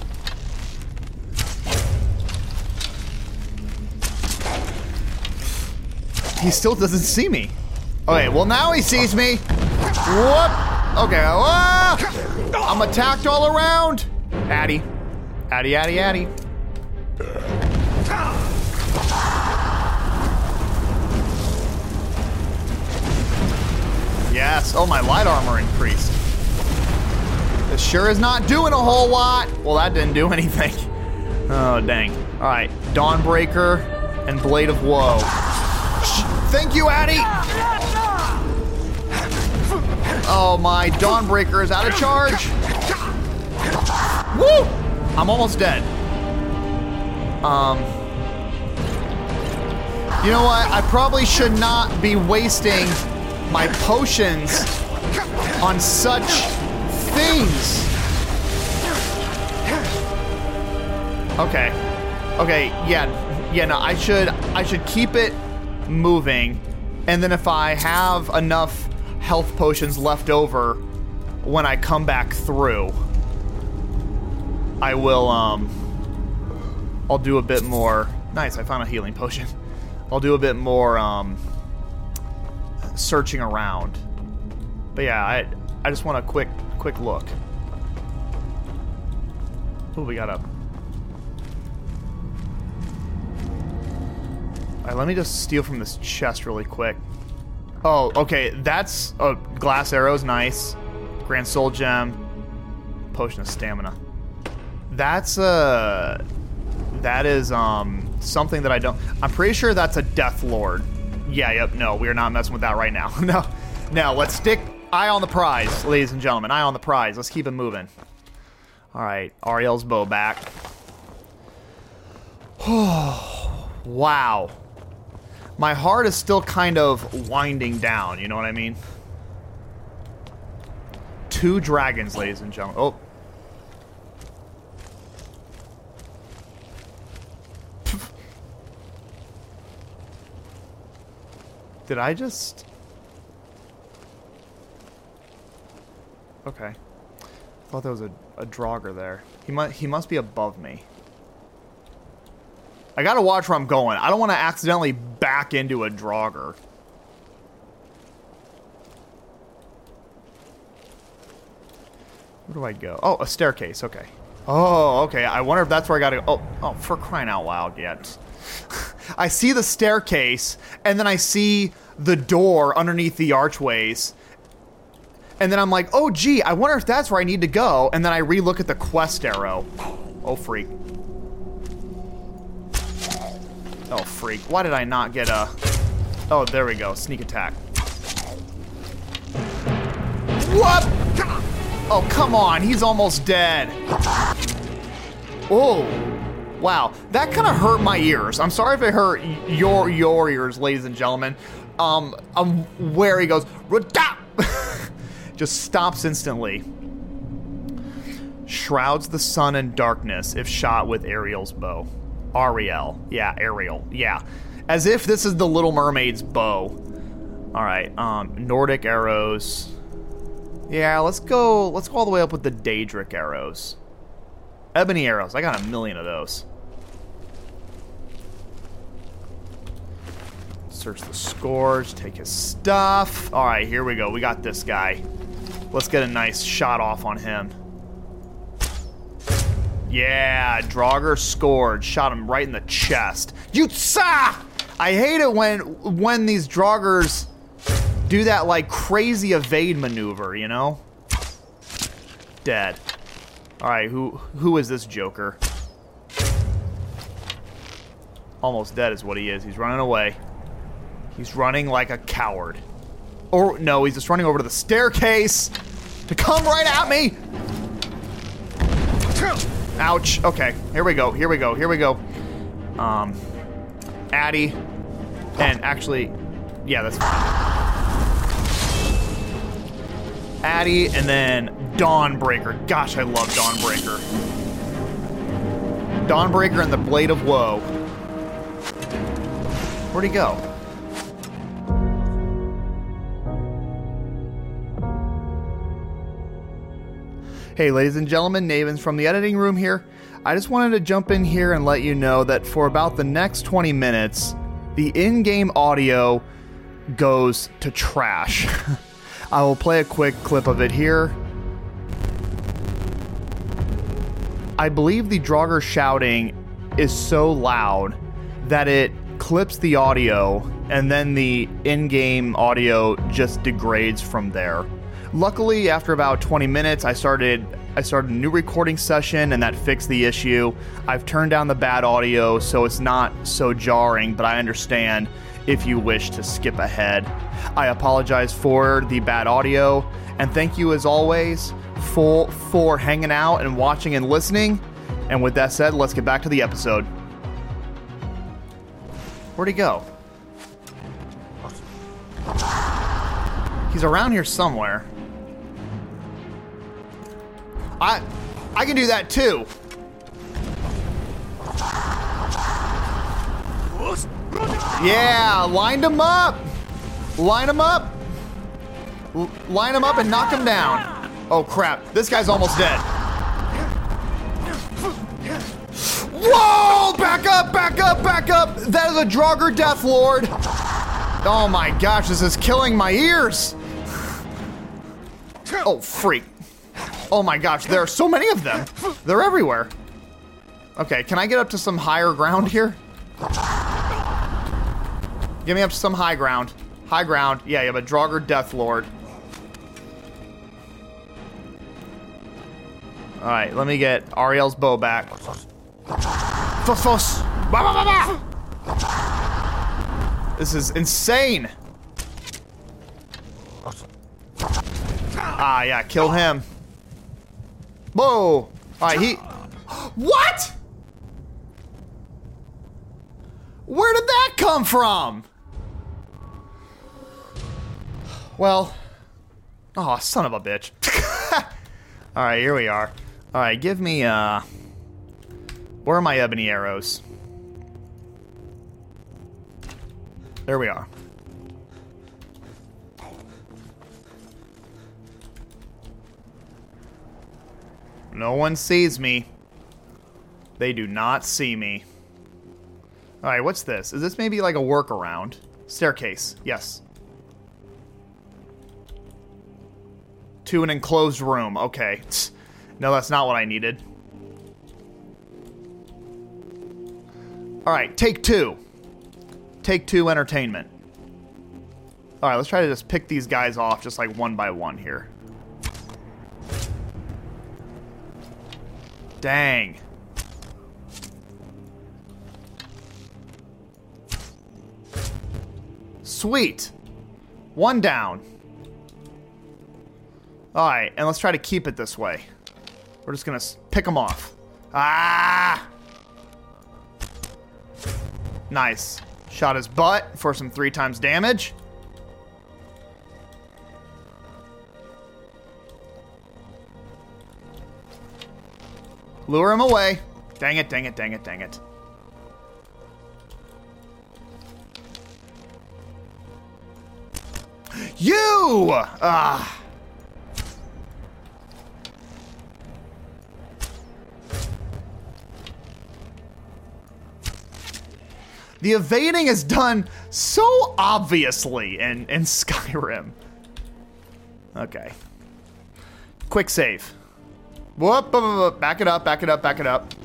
He still doesn't see me. Okay, well now he sees me. Whoop. Okay, whoa. I'm attacked all around. Addy. Addy, addy, addy. Yes. Oh, my light armor increased. This sure is not doing a whole lot. Well, that didn't do anything. Oh, dang. All right. Dawnbreaker and Blade of Woe. Thank you, Addy. Oh, my Dawnbreaker is out of charge. Woo! I'm almost dead. Um, you know what? I probably should not be wasting my potions on such things. Okay. Okay, yeah. Yeah, no, I should I should keep it moving, and then if I have enough health potions left over when I come back through, I will um I'll do a bit more. Nice, I found a healing potion. I'll do a bit more um searching around. But yeah, I I just want a quick quick look. Oh, we got a... Alright, let me just steal from this chest really quick. Oh, okay, that's... Oh, glass arrows, nice. Grand Soul Gem. Potion of Stamina. That's, uh... That is, um... something that I don't... I'm pretty sure that's a Death Lord. Yeah, yep, no, we are not messing with that right now. No, no, let's stick... Eye on the prize, ladies and gentlemen. Eye on the prize. Let's keep it moving. Alright, Ariel's bow back. Wow. My heart is still kind of winding down, you know what I mean? Two dragons, ladies and gentlemen. Oh. Did I just... Okay. I thought there was a, a Draugr there. He must he must be above me. I gotta watch where I'm going. I don't want to accidentally back into a Draugr. Where do I go? Oh, a staircase. Okay. Oh, okay. I wonder if that's where I gotta go. Oh, oh, for crying out loud, yet. I see the staircase, and then I see the door underneath the archways. And then I'm like, oh, gee, I wonder if that's where I need to go. And then I re-look at the quest arrow. Oh, freak. Oh, freak. Why did I not get a... Oh, there we go. Sneak attack. What? Oh, come on. He's almost dead. Oh. Wow. That kind of hurt my ears. I'm sorry if it hurt your, your ears, ladies and gentlemen. Um, um, where he goes... Just stops instantly. Shrouds the sun in darkness if shot with Ariel's bow. Ariel. Yeah, Ariel. Yeah. As if this is the Little Mermaid's bow. Alright, um, Nordic arrows. Yeah, let's go, let's go all the way up with the Daedric arrows. Ebony arrows. I got a million of those. Search the Scourge, take his stuff. Alright, here we go. We got this guy. Let's get a nice shot off on him. Yeah, Draugr Scourge. Shot him right in the chest. Yutsa! I hate it when when these Draugrs do that like crazy evade maneuver, you know? Dead. Alright, who who is this Joker? Almost dead is what he is. He's running away. He's running like a coward. Or, no, he's just running over to the staircase to come right at me! Ouch. Okay, here we go, here we go, here we go. Um, Addy. And actually, yeah, that's fine. Addy, and then Dawnbreaker. Gosh, I love Dawnbreaker. Dawnbreaker and the Blade of Woe. Where'd he go? Hey, ladies and gentlemen, Navens from the editing room here. I just wanted to jump in here and let you know that for about the next twenty minutes, the in-game audio goes to trash. I will play a quick clip of it here. I believe the Draugr shouting is so loud that it clips the audio, and then the in-game audio just degrades from there. Luckily, after about twenty minutes, I started I started a new recording session, and that fixed the issue. I've turned down the bad audio, so it's not so jarring, but I understand if you wish to skip ahead. I apologize for the bad audio, and thank you as always for, for hanging out and watching and listening. And with that said, let's get back to the episode. Where'd he go? He's around here somewhere. I I can do that too. Yeah, lined him up. Line him up. L- line him up and knock him down. Oh crap, this guy's almost dead. Whoa! Back up, back up, back up! That is a Draugr Death Lord. Oh my gosh, this is killing my ears. Oh freak. Oh my gosh, there are so many of them. They're everywhere. Okay, can I get up to some higher ground here? Get me up to some high ground. High ground. Yeah, you have a Draugr Death Lord. Alright, let me get Ariel's bow back. Fos. This is insane. Ah, yeah, kill him. Whoa! Alright, he... What?! Where did that come from? Well... Oh, son of a bitch. Alright, here we are. Alright, give me, uh... where are my ebony arrows? There we are. No one sees me. They do not see me. Alright, what's this? Is this maybe like a workaround? Staircase, yes. To an enclosed room, okay. No, that's not what I needed. Alright, take two. Take two entertainment. Alright, let's try to just pick these guys off just like one by one here. Dang. Sweet. One down. Alright, and let's try to keep it this way. We're just gonna pick them off. Ah! Nice. Shot his butt for some three times damage. Lure him away. Dang it, dang it, dang it, dang it. You! Ah. The evading is done so obviously in, in Skyrim. Okay. Quick save. Whoop, whoop, whoop, back it up, back it up, back it up.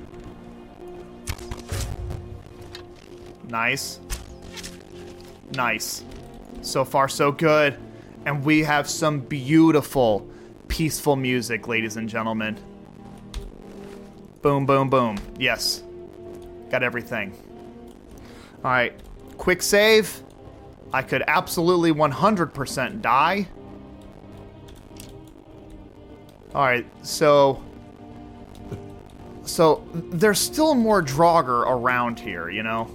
Nice. Nice. So far, so good. And we have some beautiful, peaceful music, ladies and gentlemen. Boom, boom, boom. Yes. Got everything. Alright. Quick save. I could absolutely one hundred percent die. Alright, so... So, there's still more Draugr around here, you know?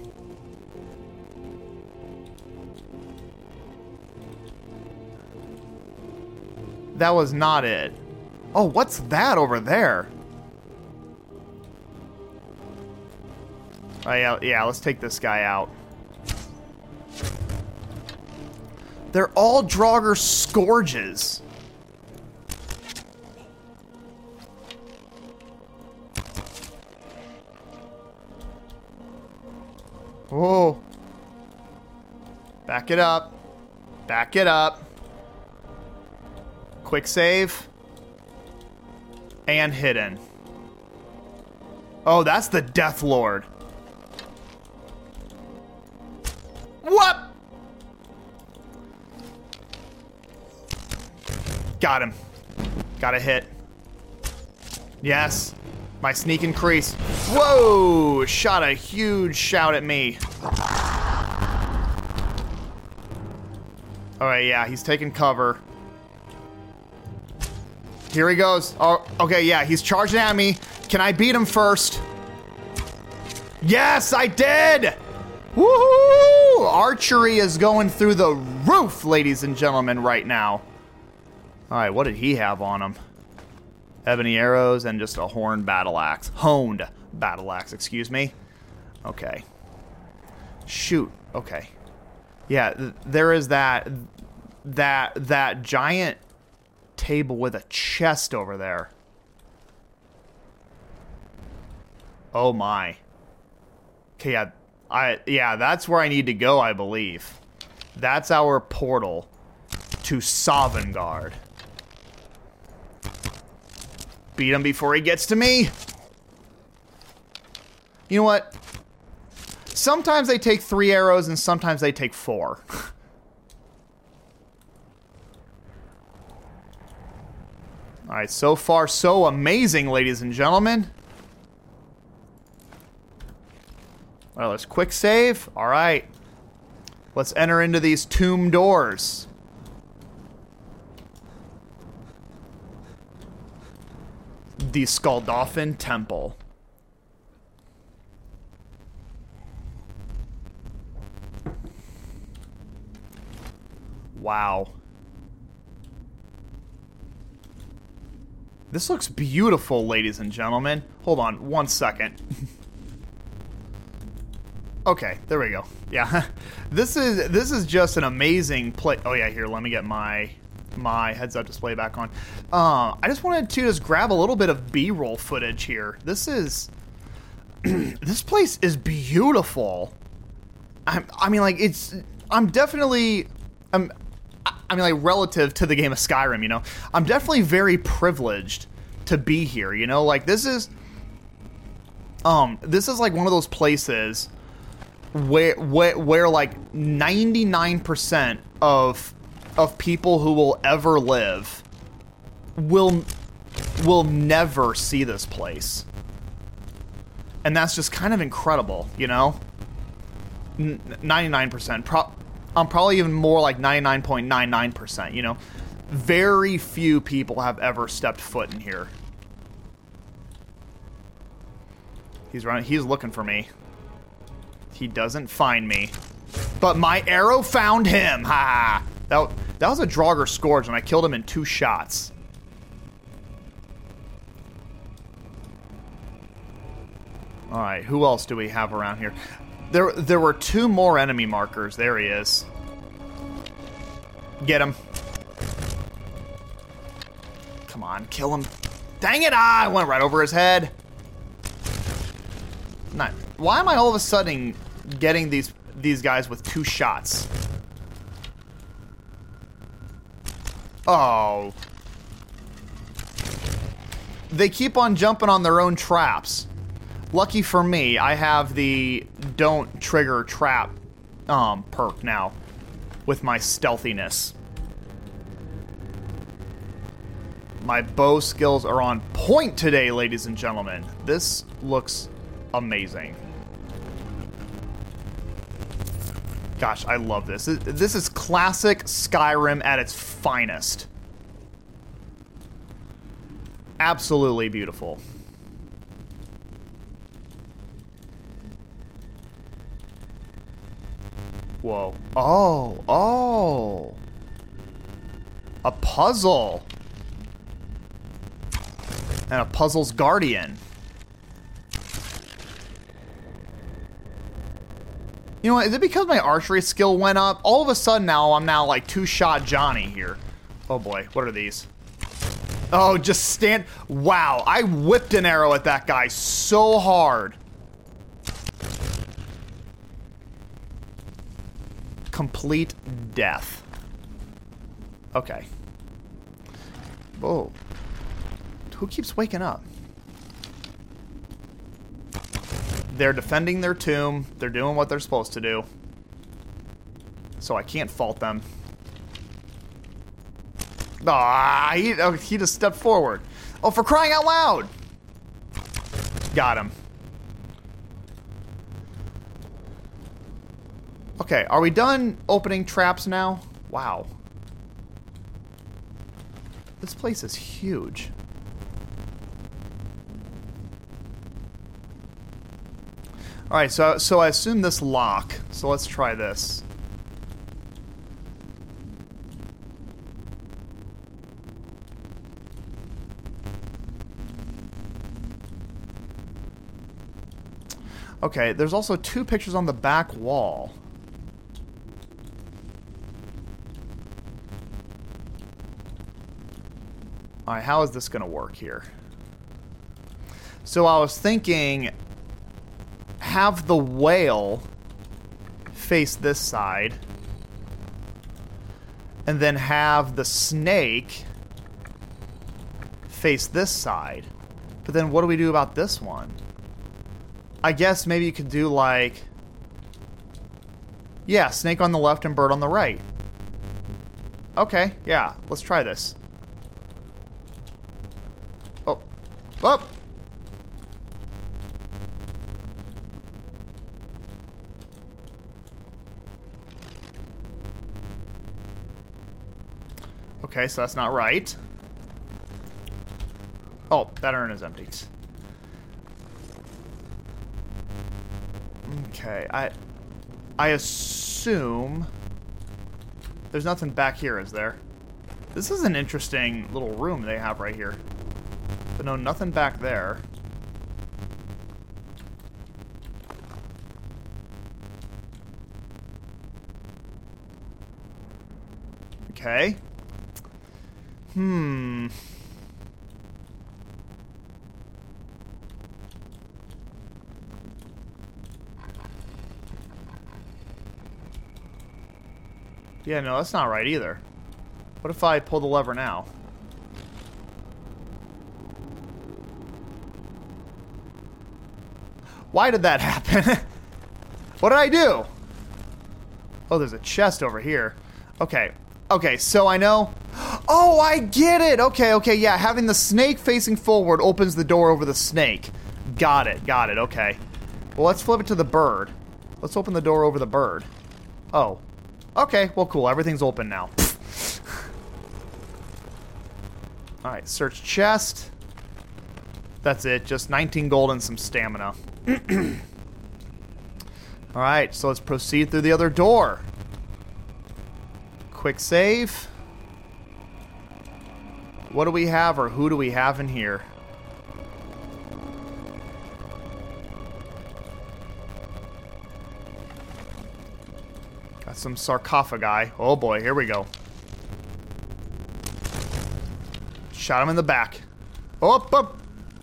that was not it. Oh, what's that over there? Oh, yeah, yeah, let's take this guy out. They're all Draugr Scourges. Whoa. Back it up. Back it up. Quick save. And hidden. Oh, that's the Death Lord. What? Got him. Got a hit. Yes. My sneak increased. Whoa! Shot a huge shout at me. Alright, yeah, he's taking cover. Here he goes. Oh, okay, yeah, he's charging at me. Can I beat him first? Yes, I did! Woohoo! Archery is going through the roof, ladies and gentlemen, right now. Alright, what did he have on him? Ebony arrows and just a horned battle axe. Honed battle axe, excuse me. Okay. Shoot. Okay. Yeah, th there is that that that giant table with a chest over there. Oh my. Okay, yeah. I yeah, that's where I need to go, I believe. That's our portal to Sovngarde. Beat him before he gets to me. You know what? Sometimes they take three arrows and sometimes they take four. Alright, so far so amazing, ladies and gentlemen. Alright, let's quick save. Alright. Let's enter into these tomb doors. The Skuldolfin Temple. Wow. This looks beautiful, ladies and gentlemen. Hold on one second. Okay, there we go. Yeah. This is this is just an amazing play. Oh yeah, here, let me get my my heads-up display back on. Uh, I just wanted to just grab a little bit of B-roll footage here. This is... this place is beautiful. I'm, I mean, like, it's... I'm definitely... I'm, I mean, like, relative to the game of Skyrim, you know? I'm definitely very privileged to be here, you know? Like, this is... Um, this is, like, one of those places where, where, where like, ninety-nine percent of... of people who will ever live will will never see this place. And that's just kind of incredible, you know? ninety-nine percent. Pro I'm probably even more like ninety-nine point nine nine percent, you know? Very few people have ever stepped foot in here. He's running. He's looking for me. He doesn't find me. But my arrow found him! Ha ha! That, that was a Draugr Scourge, and I killed him in two shots. Alright, who else do we have around here? There, there were two more enemy markers. There he is. Get him. Come on, kill him. Dang it! Ah, I went right over his head. Not, why am I all of a sudden getting these these guys with two shots? Oh. They keep on jumping on their own traps. Lucky for me, I have the don't trigger trap um, perk now with my stealthiness. My bow skills are on point today, ladies and gentlemen. This looks amazing. Gosh, I love this. This is classic Skyrim at its finest. Absolutely beautiful. Whoa. Oh, oh. A puzzle. And a Puzzles Guardian. You know what? Is it because my archery skill went up? All of a sudden now, I'm now like two-shot Johnny here. Oh boy, what are these? Oh, just stand... Wow, I whipped an arrow at that guy so hard. Complete death. Okay. Whoa. Who keeps waking up? They're defending their tomb. They're doing what they're supposed to do. So I can't fault them. Ah, he, oh, he just stepped forward. Oh, for crying out loud! Got him. Okay, are we done opening traps now? Wow. This place is huge. Alright, so, so I assume this lock. So let's try this. Okay, there's also two pictures on the back wall. Alright, how is this going to work here? So I was thinking, have the whale face this side, and then have the snake face this side. But then what do we do about this one? I guess maybe you could do like... Yeah, snake on the left and bird on the right. Okay, yeah, let's try this. Oh. Oh! Okay, so that's not right. Oh, that urn is empty. Okay, I I assume there's nothing back here, is there? This is an interesting little room they have right here. But no, nothing back there. Okay. Hmm. Yeah, no, that's not right either. What if I pull the lever now? Why did that happen? What did I do? Oh, there's a chest over here. Okay. Okay, so I know... Oh, I get it! Okay, okay, yeah. Having the snake facing forward opens the door over the snake. Got it, got it, okay. Well, let's flip it to the bird. Let's open the door over the bird. Oh. Okay, well, cool. Everything's open now. Alright, search chest. That's it. Just nineteen gold and some stamina. Alright, so let's proceed through the other door. Quick save. What do we have, or who do we have in here? Got some sarcophagi. Oh boy, here we go. Shot him in the back. Oh, up.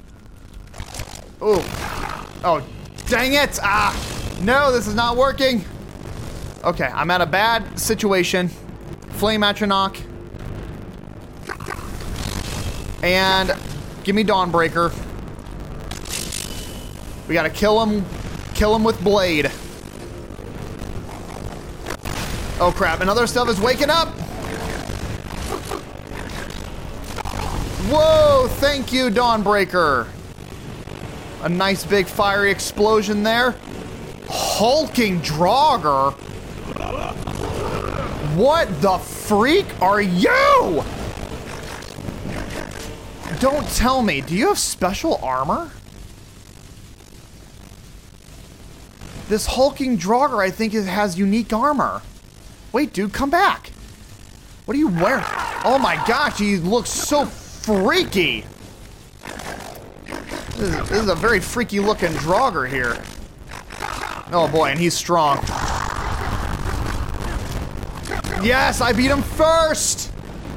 Oh. Oh, dang it! Ah! No, this is not working! Okay, I'm at a bad situation. Flame Atronach. And give me Dawnbreaker. We gotta kill him. Kill him with Blade. Oh crap, and other stuff is waking up! Whoa, thank you, Dawnbreaker. A nice big fiery explosion there. Hulking Draugr? What the freak are you? Don't tell me, do you have special armor? This hulking Draugr, I think, is, has unique armor. Wait, dude, come back. What are you wearing? Oh my gosh, he looks so freaky. This is, this is a very freaky looking Draugr here. Oh boy, and he's strong. Yes, I beat him first!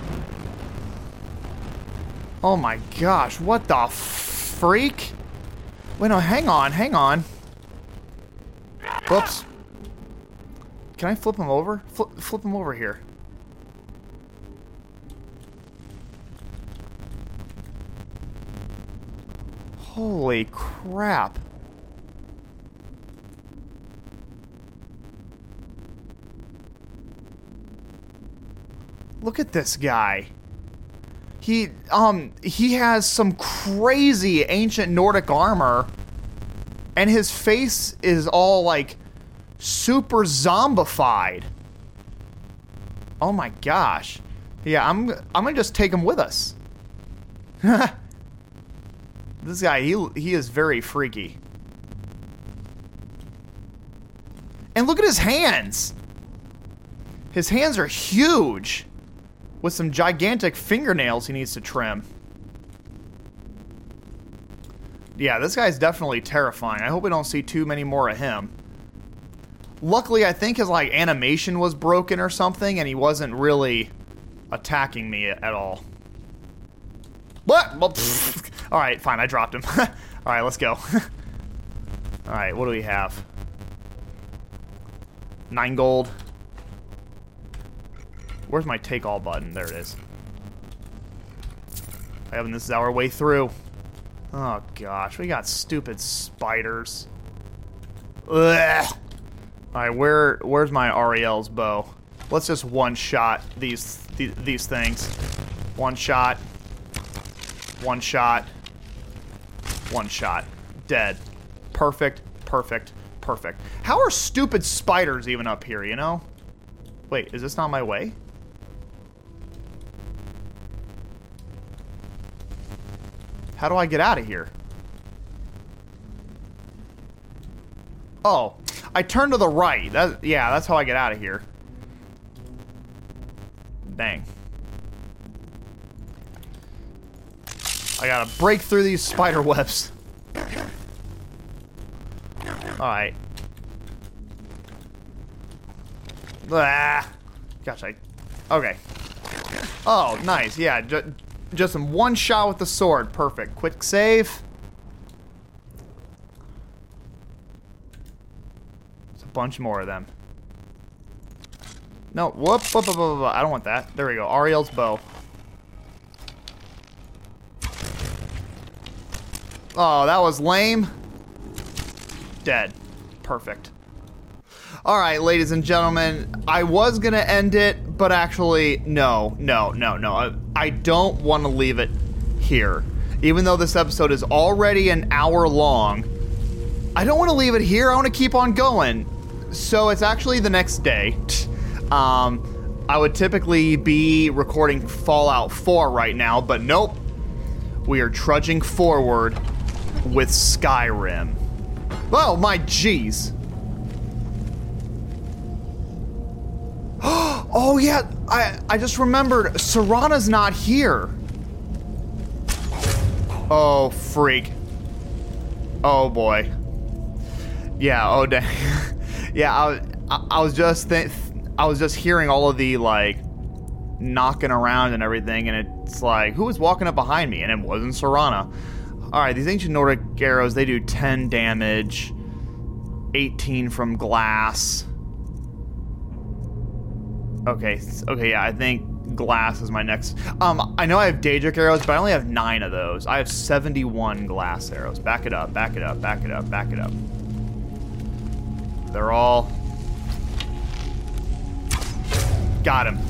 Oh my gosh, what the freak? Wait, no, hang on, hang on. Whoops. Can I flip him over? Flip, flip him over here. Holy crap. Look at this guy. He, um, he has some crazy ancient Nordic armor, and his face is all, like, super zombified. Oh my gosh. Yeah, I'm, I'm gonna just take him with us. This guy, he, he is very freaky. And look at his hands. His hands are huge, with some gigantic fingernails he needs to trim. Yeah, this guy's definitely terrifying. I hope we don't see too many more of him. Luckily, I think his, like, animation was broken or something, and he wasn't really attacking me at all. What? Well, alright, fine, I dropped him. Alright, let's go. Alright, what do we have? Nine gold. Where's my take all button? There it is. I haven't, this is our way through. Oh gosh, we got stupid spiders. Ugh. Alright, where where's my Ariel's bow? Let's just one shot these these, these things. One shot. One shot. One shot. Dead. Perfect, perfect, perfect. How are stupid spiders even up here, you know? Wait, is this not my way? How do I get out of here? Oh, I turn to the right. That, yeah, that's how I get out of here. Dang. I gotta break through these spider webs. Alright. Ah. Gosh, I... Okay. Oh, nice. Yeah, just... Just in one shot with the sword. Perfect. Quick save. There's a bunch more of them. No. Whoop, whoop, whoop, whoop, whoop. I don't want that. There we go. Ariel's bow. Oh, that was lame. Dead. Perfect. Alright, ladies and gentlemen, I was gonna end it, but actually, no, no, no, no. I, I don't want to leave it here. Even though this episode is already an hour long, I don't want to leave it here. I want to keep on going. So it's actually the next day. Um, I would typically be recording Fallout four right now, but nope. We are trudging forward with Skyrim. Oh, my jeez. Oh yeah, I I just remembered Serana's not here. Oh freak. Oh boy. Yeah. Oh dang. Yeah. I, I I was just th I was just hearing all of the like knocking around and everything, and it's like, who was walking up behind me? And it wasn't Serana. All right, these ancient Nordic arrows, they do ten damage, eighteen from glass. Okay, okay, yeah, I think glass is my next. Um, I know I have Daedric arrows, but I only have nine of those. I have seventy-one glass arrows. Back it up, back it up, back it up, back it up. They're all... Got him.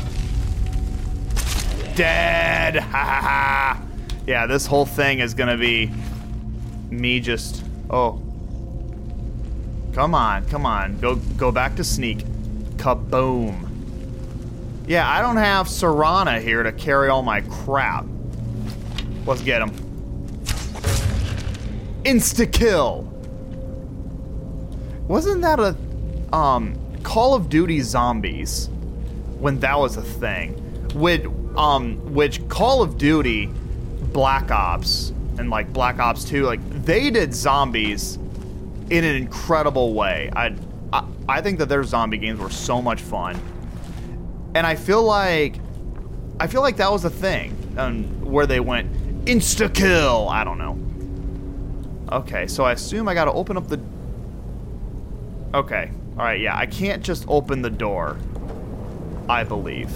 Dead! Ha ha ha! Yeah, this whole thing is gonna be me just... Oh. Come on, come on. Go, go back to sneak. Kaboom. Yeah, I don't have Serana here to carry all my crap. Let's get him. Insta-kill! Wasn't that a... Um, Call of Duty Zombies, when that was a thing? With, um, which Call of Duty Black Ops and like Black Ops two, like they did zombies in an incredible way. I, I I think that their zombie games were so much fun, and I feel like I feel like that was a thing, um, where they went insta kill. I don't know. Okay, so I assume I got to open up the. Okay, all right, yeah, I can't just open the door. I believe.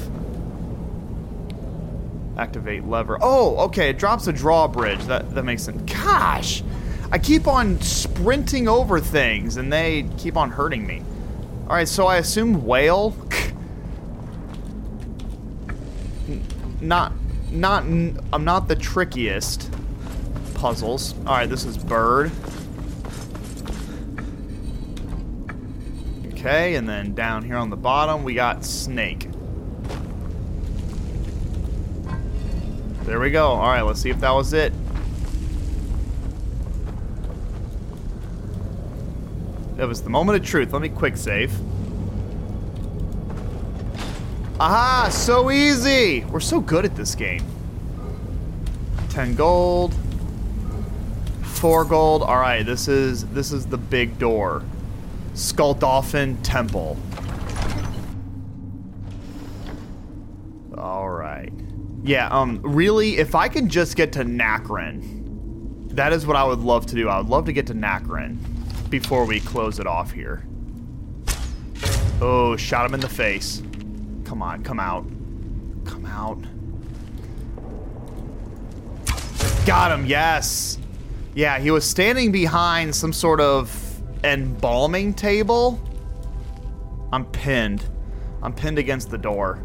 Activate lever. Oh, okay, it drops a drawbridge. That that makes sense. Gosh, I keep on sprinting over things, and they keep on hurting me. All right, so I assume whale. not, not. I'm not the trickiest puzzles. All right, this is bird. Okay, and then down here on the bottom we got snake. There we go. All right, let's see if that was it. That was the moment of truth. Let me quick save. Aha! So easy! We're so good at this game. ten gold. four gold. All right, this is this is the big door. Skull Dolphin Temple. All right. Yeah, um, really, if I could just get to Nacren, that is what I would love to do. I would love to get to Nacren before we close it off here. Oh, shot him in the face. Come on, come out. Come out. Got him, yes. Yeah, he was standing behind some sort of embalming table. I'm pinned. I'm pinned against the door.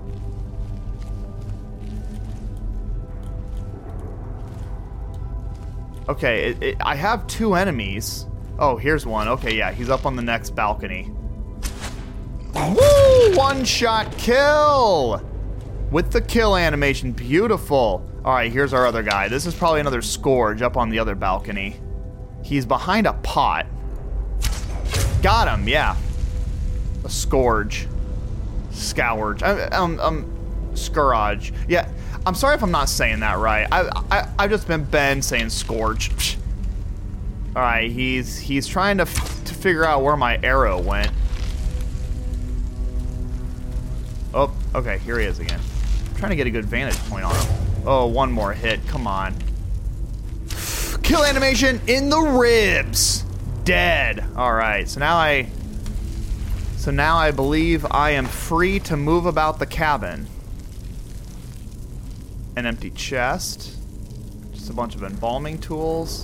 Okay, it, it, I have two enemies. Oh, here's one. Okay, yeah, he's up on the next balcony. Woo! One-shot kill! With the kill animation. Beautiful. All right, here's our other guy. This is probably another Scourge up on the other balcony. He's behind a pot. Got him, yeah. A Scourge. Scourge. Um, um, Scourge. Yeah. I'm sorry if I'm not saying that right. I, I, I've just been Ben saying Scourge. All right, he's he's trying to f to figure out where my arrow went. Oh, okay, here he is again. I'm trying to get a good vantage point on him. Oh, one more hit. Come on. Kill animation in the ribs. Dead. All right, so now I. So now I believe I am free to move about the cabin. An empty chest. Just a bunch of embalming tools.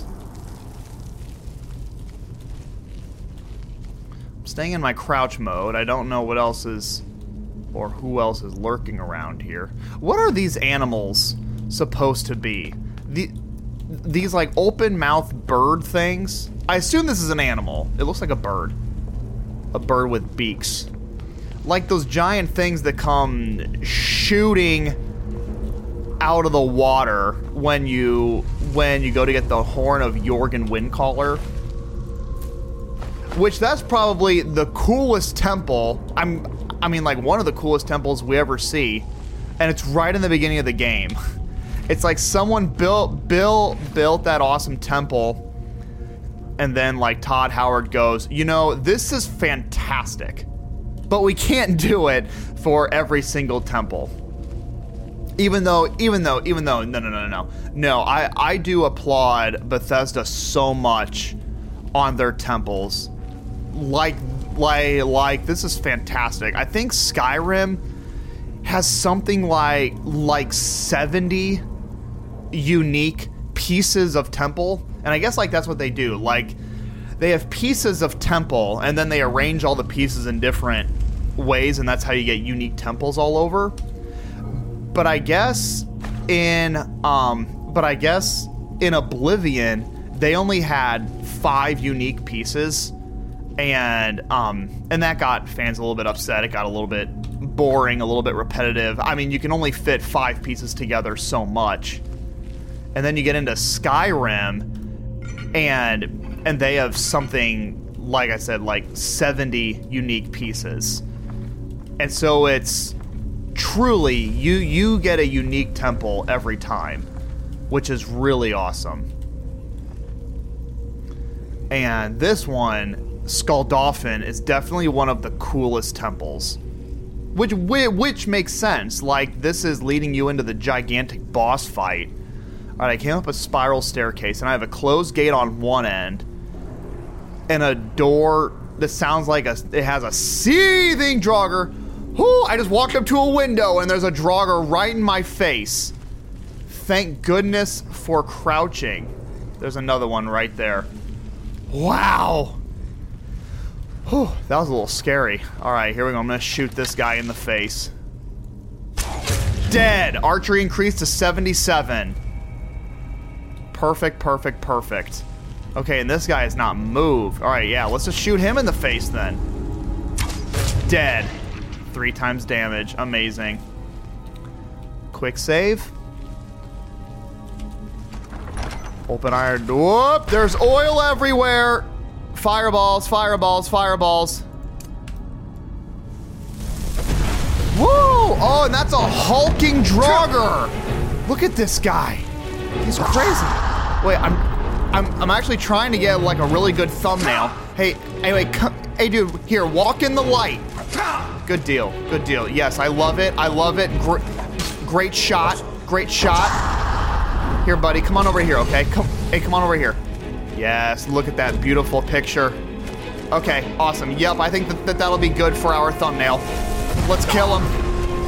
I'm staying in my crouch mode. I don't know what else is, or who else is lurking around here. What are these animals supposed to be? The, these like open mouth bird things? I assume this is an animal. It looks like a bird. A bird with beaks. Like those giant things that come shooting out of the water when you when you go to get the horn of Jorgen Windcaller. Which that's probably the coolest temple. I'm I mean like one of the coolest temples we ever see. And it's right in the beginning of the game. It's like someone built Bill built that awesome temple, and then like Todd Howard goes, you know, this is fantastic, but we can't do it for every single temple. Even though, even though, even though, no, no, no, no, no. No, I, I do applaud Bethesda so much on their temples. Like, like, like, this is fantastic. I think Skyrim has something like, like seventy unique pieces of temple. And I guess, like, that's what they do. Like, they have pieces of temple, and then they arrange all the pieces in different ways, and that's how you get unique temples all over. But I guess in um, but I guess in Oblivion they only had five unique pieces, and um, and that got fans a little bit upset. It got a little bit boring, a little bit repetitive. I mean, you can only fit five pieces together so much, and then you get into Skyrim, and and they have something like I said, like seventy unique pieces, and so it's. Truly, you you get a unique temple every time. which is really awesome. And this one, Skuldolphin, is definitely one of the coolest temples. Which, which makes sense. Like, this is leading you into the gigantic boss fight. Alright, I came up a spiral staircase, and I have a closed gate on one end, and a door that sounds like a, it has a seething Draugr. Whoo, I just walked up to a window, and there's a Draugr right in my face. Thank goodness for crouching. There's another one right there. Wow. Whew, that was a little scary. Alright, here we go. I'm gonna shoot this guy in the face. Dead! Archery increased to seventy-seven. Perfect, perfect, perfect. Okay, and this guy has not moved. Alright, yeah, let's just shoot him in the face then. Dead. Three times damage. Amazing. Quick save. Open iron. Whoop! There's oil everywhere! Fireballs, fireballs, fireballs. Whoa! Oh, and that's a hulking Draugr! Look at this guy. He's crazy. Wait, I'm, I'm, I'm actually trying to get like a really good thumbnail. Hey, anyway, come, hey, dude, here, walk in the light. Good deal, good deal. Yes, I love it. I love it. Gr great shot, great shot. Here, buddy, come on over here, okay? Come, hey, come on over here. Yes, look at that beautiful picture. Okay, awesome. Yep, I think that, that that'll be good for our thumbnail. Let's kill him.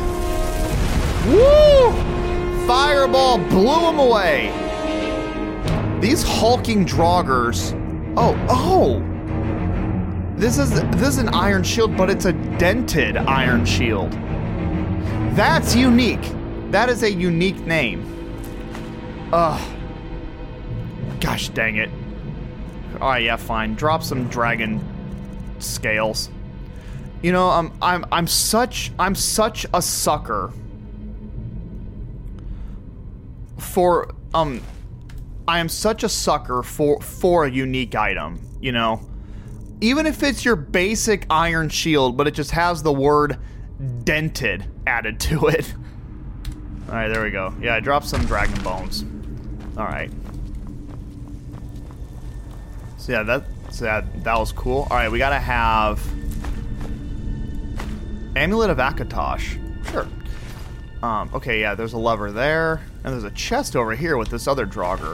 Woo! Fireball blew him away. These hulking Draugrs. Oh, oh. This is this is an iron shield, but it's a dented iron shield. That's unique. That is a unique name. Ugh. Gosh dang it. Alright, yeah, fine. Drop some dragon scales. You know, um, I'm I'm such I'm such a sucker for um I am such a sucker for for a unique item, you know. Even if it's your basic iron shield, but it just has the word dented added to it. Alright, there we go. Yeah, I dropped some dragon bones. Alright. So yeah, that so that that was cool. Alright, we gotta have Amulet of Akatosh. Sure. Um, okay, yeah, there's a lever there, and there's a chest over here with this other Draugr.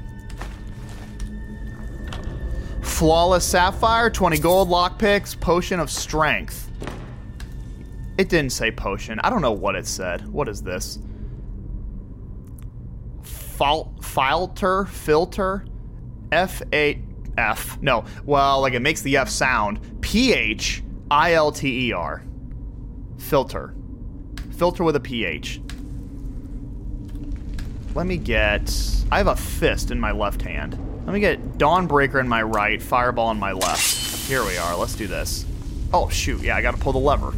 Flawless Sapphire, twenty gold, lockpicks, Potion of Strength. It didn't say potion. I don't know what it said. What is this? Fal filter? Filter? F A F. No. Well, like it makes the F sound. P H I L T E R. Filter. Filter with a P H. Let me get... I have a fist in my left hand. Let me get Dawnbreaker in my right, Fireball in my left. Here we are. Let's do this. Oh, shoot. Yeah, I gotta pull the lever.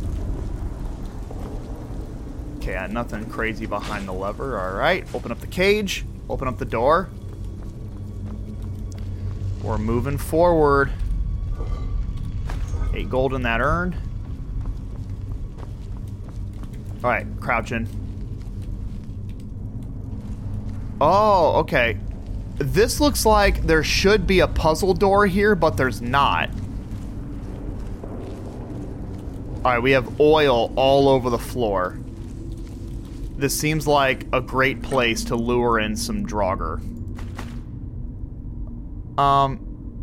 Okay, I had nothing crazy behind the lever. Alright. Open up the cage. Open up the door. We're moving forward. Eight gold in that urn. Alright, crouching. Oh, okay. This looks like there should be a puzzle door here, but there's not. Alright, we have oil all over the floor. This seems like a great place to lure in some Draugr. Um...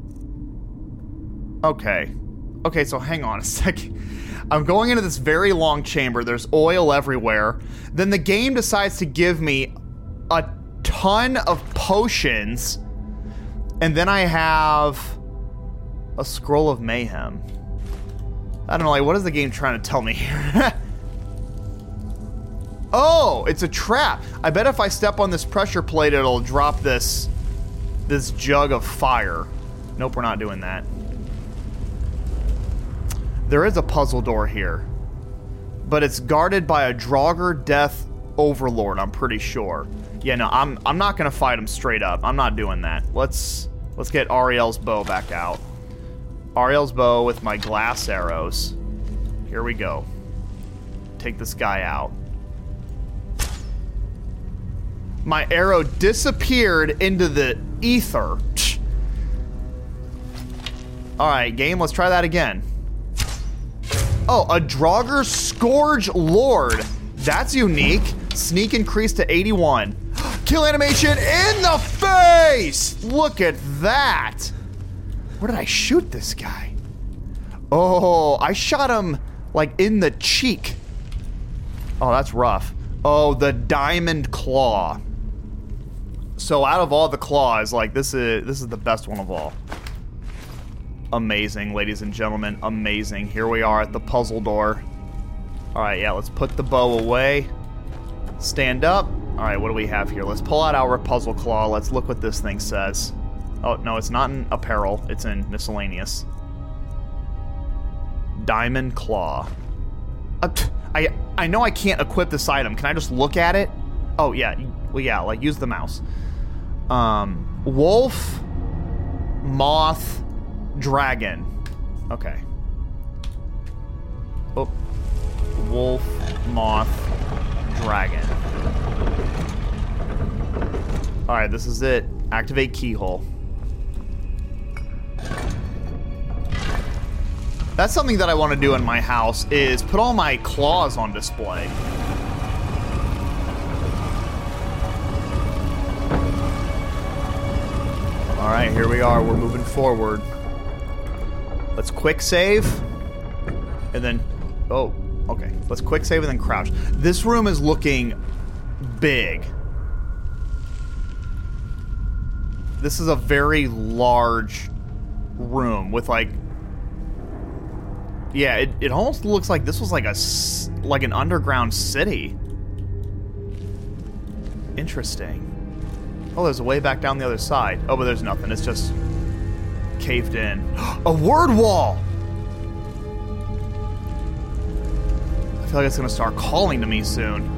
Okay. Okay, so hang on a second. I'm going into this very long chamber. There's oil everywhere. Then the game decides to give me a ton of potions. And then I have a Scroll of Mayhem. I don't know, like, what is the game trying to tell me here? Oh, it's a trap. I bet if I step on this pressure plate, it'll drop this, this jug of fire. Nope, we're not doing that. There is a puzzle door here, but it's guarded by a Draugr Death Overlord, I'm pretty sure. Yeah, no, I'm I'm not gonna fight him straight up. I'm not doing that. Let's let's get Ariel's bow back out. Ariel's bow with my glass arrows. Here we go. Take this guy out. My arrow disappeared into the ether. Alright, game, let's try that again. Oh, a Draugr Scourge Lord. That's unique. Sneak increased to eighty-one. Kill animation in the face! Look at that! Where did I shoot this guy? Oh, I shot him, like, in the cheek. Oh, that's rough. Oh, the Diamond Claw. So out of all the claws, like, this is this is the best one of all. Amazing, ladies and gentlemen. Amazing. Here we are at the puzzle door. Alright, yeah, let's put the bow away. Stand up. Alright, what do we have here? Let's pull out our puzzle claw. Let's look what this thing says. Oh, no, it's not in apparel. It's in miscellaneous. Diamond Claw. Uh, I, I know I can't equip this item. Can I just look at it? Oh, yeah. Well, yeah, like, use the mouse. Um, wolf, moth, dragon. Okay. Oh. Wolf, moth, dragon. Alright, this is it. Activate keyhole. That's something that I want to do in my house, is put all my claws on display. Alright, here we are. We're moving forward. Let's quick save. And then... Oh, okay. Let's quick save and then crouch. This room is looking big. This is a very large room with, like... Yeah, it, it almost looks like this was like a... like an underground city. Interesting. Oh, there's a way back down the other side. Oh, but there's nothing. It's just caved in. A word wall! I feel like it's going to start calling to me soon.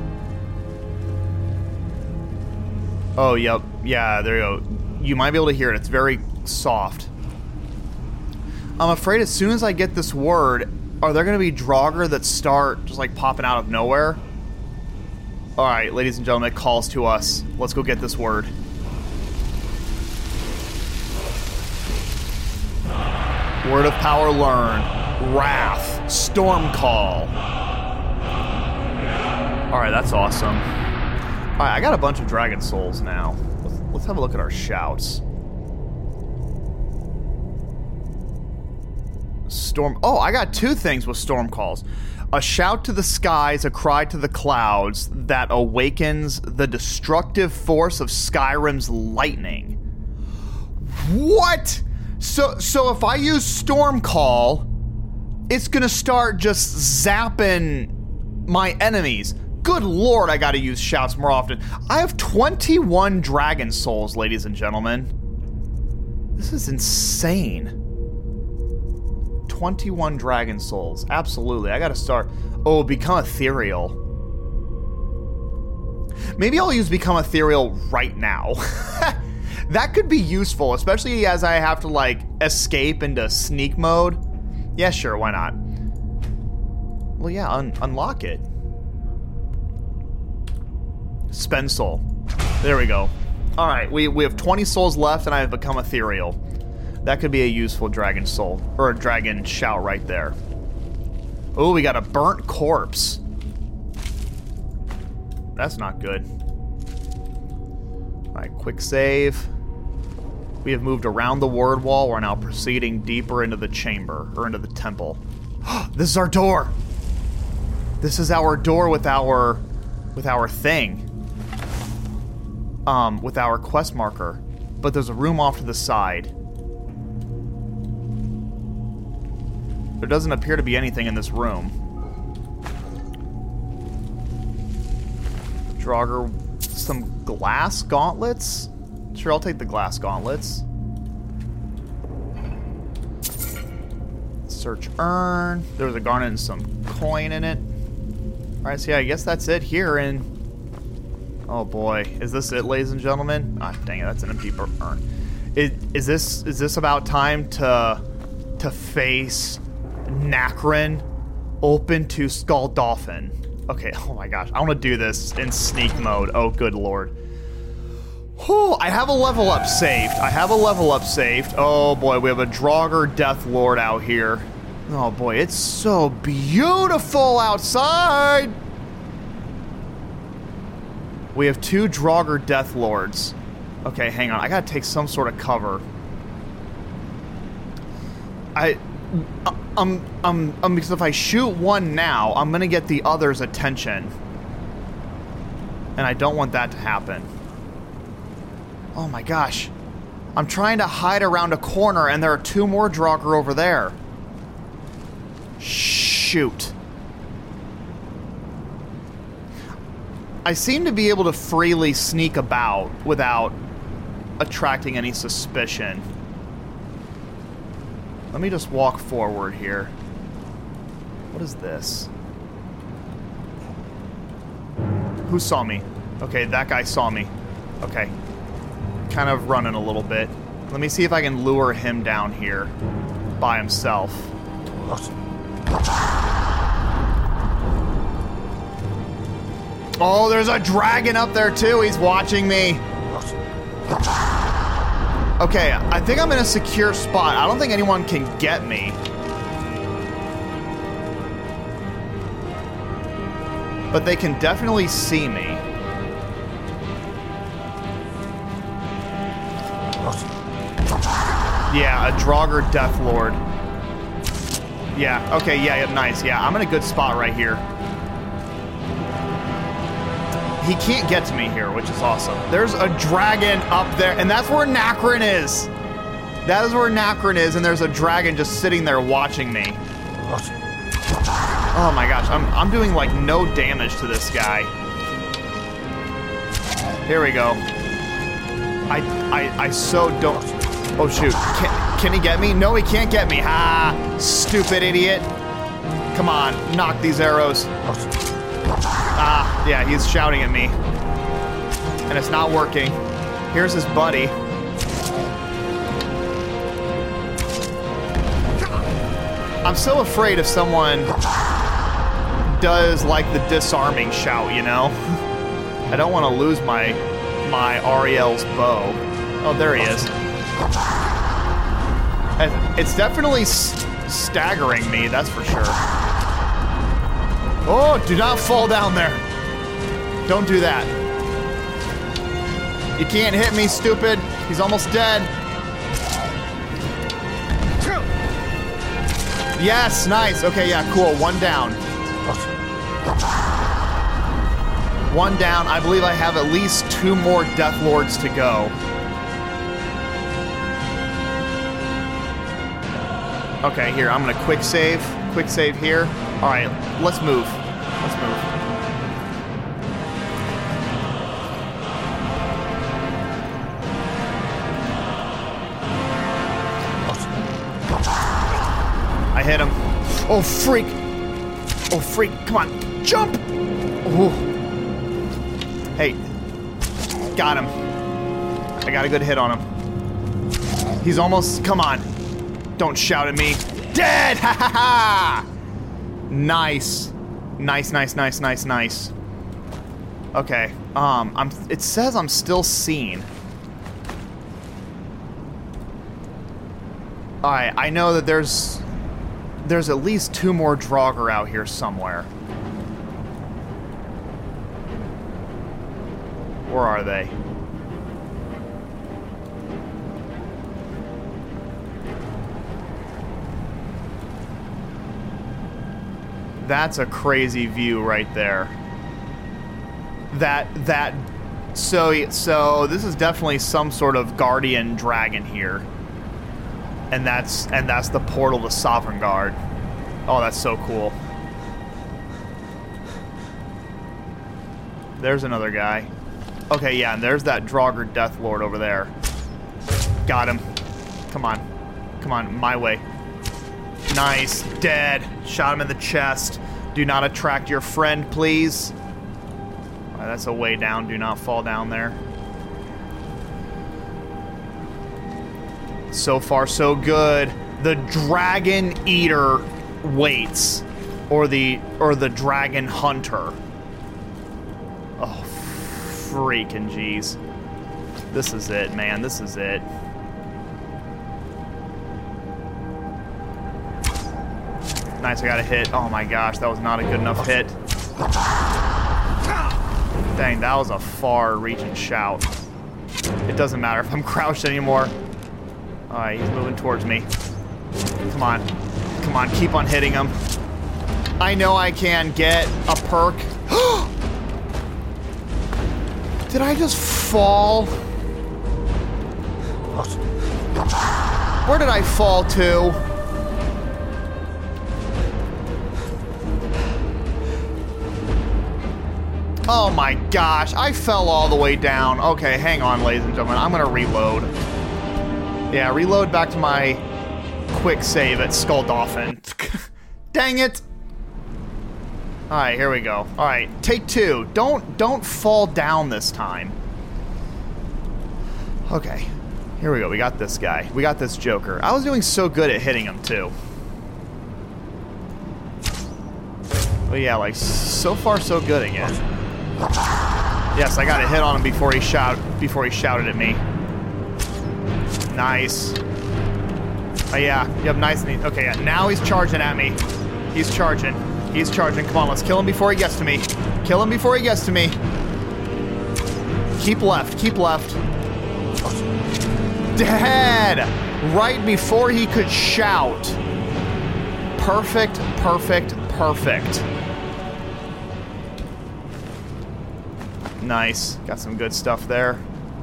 Oh, yep. Yeah, there you go. You might be able to hear it. It's very soft. I'm afraid as soon as I get this word, are there going to be Draugr that start just like popping out of nowhere? Alright, ladies and gentlemen, it calls to us. Let's go get this word. Word of power learned. Wrath. Stormcall. Alright, that's awesome. Alright, I got a bunch of dragon souls now. Let's, let's have a look at our shouts. Storm... Oh, I got two things with storm calls. A shout to the skies, a cry to the clouds that awakens the destructive force of Skyrim's lightning. What? So, so if I use storm call, it's gonna start just zapping my enemies. Good lord, I gotta use shouts more often. I have twenty-one dragon souls, ladies and gentlemen. This is insane. twenty-one dragon souls. Absolutely. I gotta start... Oh, become ethereal. Maybe I'll use become ethereal right now. That could be useful, especially as I have to, like, escape into sneak mode. Yeah, sure, why not? Well, yeah, un unlock it. Spend soul. There we go. Alright, we, we have twenty souls left, and I have become ethereal. That could be a useful dragon soul. Or a dragon shout right there. Oh, we got a burnt corpse. That's not good. Alright, quick save. We have moved around the word wall. We're now proceeding deeper into the chamber. Or into the temple. This is our door! This is our door with our... With our thing. Um, with our quest marker. But there's a room off to the side. There doesn't appear to be anything in this room. Draugr, some glass gauntlets? Sure, I'll take the glass gauntlets. Search urn. There was a garnet and some coin in it. Alright, so yeah, I guess that's it here in... Oh boy, is this it, ladies and gentlemen? Ah, dang it, that's an empty urn. Is, is this is this about time to to face Nacrin, open to Skuldolphin? Okay, oh my gosh, I want to do this in sneak mode. Oh, good lord. Whew, I have a level up saved. I have a level up saved. Oh boy, we have a Draugr Death Lord out here. Oh boy, it's so beautiful outside. We have two Draugr Death Lords. Okay, hang on. I gotta take some sort of cover. I, um, um, um, because if I shoot one now, I'm gonna get the other's attention. And I don't want that to happen. Oh my gosh. I'm trying to hide around a corner and there are two more Draugr over there. Shoot. I seem to be able to freely sneak about without attracting any suspicion. Let me just walk forward here. What is this? Who saw me? Okay, that guy saw me. Okay. Kind of running a little bit. Let me see if I can lure him down here by himself. Oh, there's a dragon up there too. He's watching me. Okay, I think I'm in a secure spot. I don't think anyone can get me. But they can definitely see me. Yeah, a Draugr Death Lord. Yeah, okay, yeah, yeah, nice. Yeah, I'm in a good spot right here. He can't get to me here, which is awesome. There's a dragon up there, and that's where Nacrin is. That is where Nacrin is, and there's a dragon just sitting there watching me. Oh my gosh, I'm, I'm doing like no damage to this guy. Here we go. I, I, I so don't... Oh shoot, can, can he get me? No, he can't get me. Ha! Stupid idiot. Come on, knock these arrows. Ah, yeah, he's shouting at me. And it's not working. Here's his buddy. I'm so afraid if someone does like the disarming shout, you know? I don't want to lose my my Ariel's bow. Oh, there he is. It's definitely st- staggering me, that's for sure. Oh, do not fall down there. Don't do that. You can't hit me, stupid. He's almost dead. Yes, nice. Okay, yeah, cool. One down. One down. I believe I have at least two more Death Lords to go. Okay, here, I'm gonna quick save. Quick save here. All right, let's move. Let's move. I hit him. Oh, freak. Oh, freak. Come on. Jump. Ooh. Hey. Got him. I got a good hit on him. He's almost... Come on. Don't shout at me. Dead! Ha ha ha! Nice. Nice, nice, nice, nice, nice. Okay. Um, I'm... It says I'm still seen. Alright, I know that there's... There's at least two more Draugr out here somewhere. Where are they? That's a crazy view right there. That, that, so, so this is definitely some sort of guardian dragon here. And that's, and that's the portal to Sovngarde. Oh, that's so cool. There's another guy. Okay, yeah, and there's that Draugr Death Lord over there. Got him. Come on. Come on, my way. Nice. Dead. Shot him in the chest. Do not attract your friend, please. Right, that's a way down. Do not fall down there. So far, so good. The Dragon Eater waits. Or the, or the Dragon Hunter. Oh, freaking jeez. This is it, man. This is it. Nice, I got a hit. Oh my gosh, that was not a good enough hit. Dang, that was a far-reaching shout. It doesn't matter if I'm crouched anymore. Alright, he's moving towards me. Come on. Come on, keep on hitting him. I know I can get a perk. Did I just fall? Where did I fall to? Oh my gosh, I fell all the way down. Okay, hang on, ladies and gentlemen. I'm gonna reload. Yeah, reload back to my quick save at Skull Dolphin. Dang it! Alright, here we go. Alright, take two. Don't don't fall down this time. Okay. Here we go. We got this guy. We got this Joker. I was doing so good at hitting him too. But yeah, like so far so good again. Yes, I got a hit on him before he shout before he shouted at me. Nice. Oh yeah, yep, nice and easy. Okay, yeah, now he's charging at me. He's charging. He's charging. Come on, let's kill him before he gets to me. Kill him before he gets to me. Keep left, keep left. Dead! Right before he could shout. Perfect, perfect, perfect. Nice. Got some good stuff there.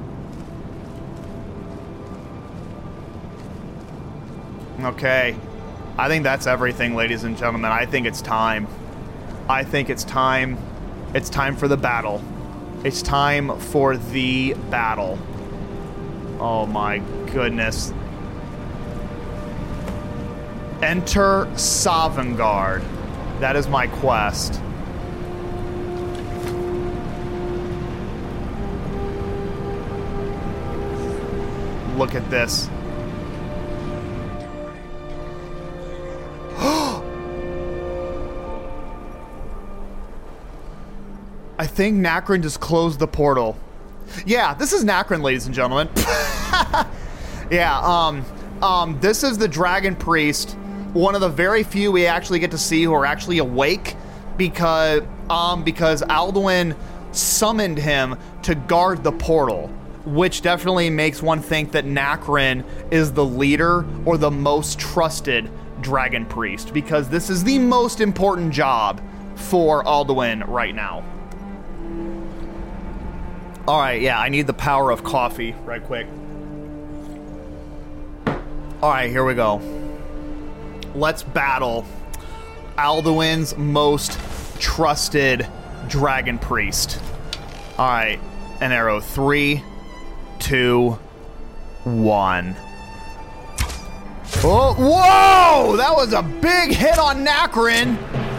Okay. I think that's everything, ladies and gentlemen. I think it's time. I think it's time. It's time for the battle. It's time for the battle. Oh my goodness. Enter Sovngarde. That is my quest. Look at this. I think Nacrin just closed the portal. Yeah, this is Nacrin, ladies and gentlemen. Yeah, um, um, this is the Dragon Priest, one of the very few we actually get to see who are actually awake, because, um, because Alduin summoned him to guard the portal, which definitely makes one think that Nacrin is the leader or the most trusted Dragon Priest, because this is the most important job for Alduin right now. All right, yeah, I need the power of coffee right quick. All right, here we go. Let's battle Alduin's most trusted Dragon Priest. All right, an arrow. Three, two, one. Oh, whoa! That was a big hit on Nacrin.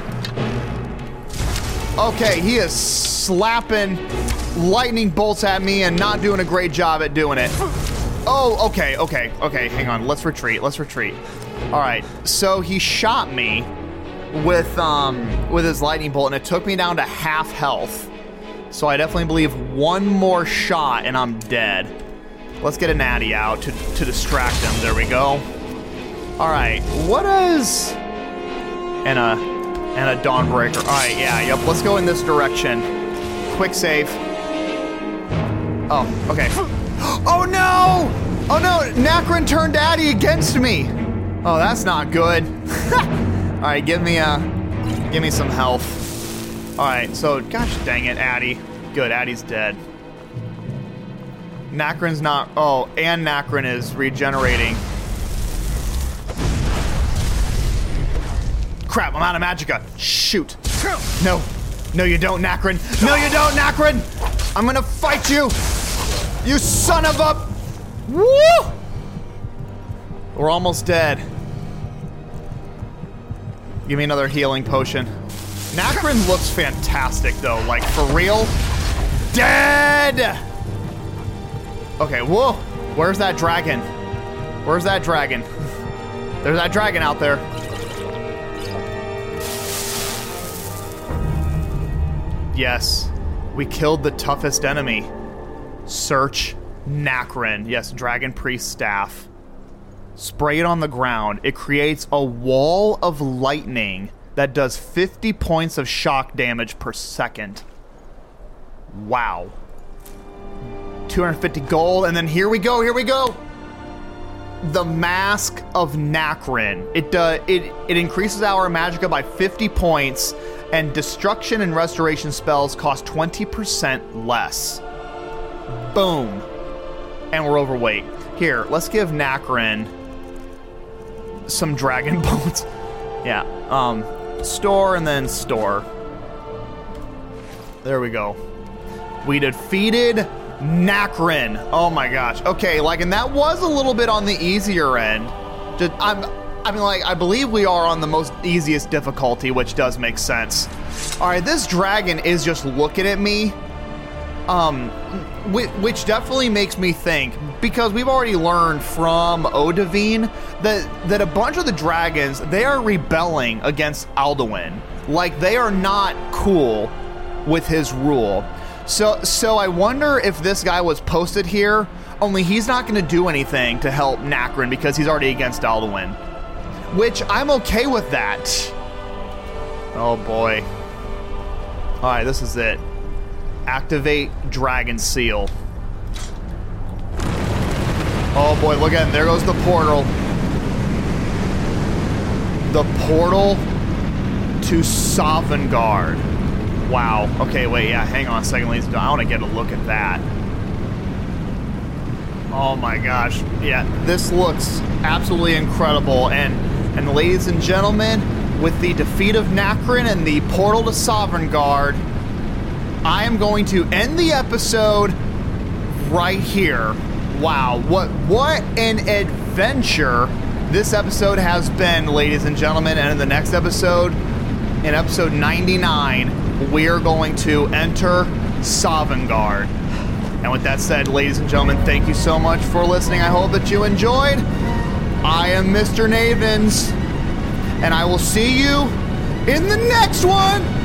Okay, he is slapping lightning bolts at me and not doing a great job at doing it. Oh, okay, okay, okay, hang on. Let's retreat, let's retreat. All right, so he shot me with um with his lightning bolt, and it took me down to half health. So I definitely believe one more shot and I'm dead. Let's get a natty out to, to distract him. There we go. All right, what is... And a, and a Dawnbreaker. All right, yeah, yep, let's go in this direction. Quick save. Oh, okay. Oh no! Oh no, Nacrin turned Addy against me. Oh, that's not good. All right, give me a, give me some health. All right, so gosh dang it, Addy. Good, Addy's dead. Nacrin's not. Oh, and Nacrin is regenerating. Crap, I'm out of magicka. Shoot. No, no, you don't, Nacrin. No, you don't, Nacrin. I'm gonna fight you. You son of a... Woo! We're almost dead. Give me another healing potion. Nacrin looks fantastic, though. Like, for real. Dead! Okay, whoa. Where's that dragon? Where's that dragon? There's that dragon out there. Yes. We killed the toughest enemy. Search Nacrin. Yes, Dragon Priest Staff. Spray it on the ground. It creates a wall of lightning that does fifty points of shock damage per second. Wow. two hundred fifty gold, and then here we go, here we go! The Mask of Nacrin. It, uh, it, it increases our magicka by fifty points, and destruction and restoration spells cost twenty percent less. Boom. And we're overweight. Here, let's give Nacrin some dragon bones. Yeah, um, store and then store. There we go. We defeated Nacrin. Oh my gosh. Okay, like, and that was a little bit on the easier end. Just, I'm, I mean, like, I believe we are on the most easiest difficulty, which does make sense. All right, this dragon is just looking at me, um, which, which definitely makes me think, because we've already learned from Odahviin that that a bunch of the dragons, they are rebelling against Alduin. Like, they are not cool with his rule. So, so I wonder if this guy was posted here, only he's not going to do anything to help Nacrin because he's already against Alduin. Which, I'm okay with that. Oh boy. Alright, this is it. Activate Dragon Seal. Oh boy, look at him. There goes the portal. The portal to Sovngarde. Wow. Okay, wait, yeah, hang on a second, ladies and gentlemen. I want to get a look at that. Oh my gosh. Yeah, this looks absolutely incredible. And, and ladies and gentlemen, with the defeat of Nacrin and the portal to Sovngarde, I am going to end the episode right here. Wow, what what an adventure this episode has been, ladies and gentlemen. And in the next episode, in episode ninety-nine, we are going to enter Sovngarde. And with that said, ladies and gentlemen, thank you so much for listening. I hope that you enjoyed. I am Mister Navens, and I will see you in the next one.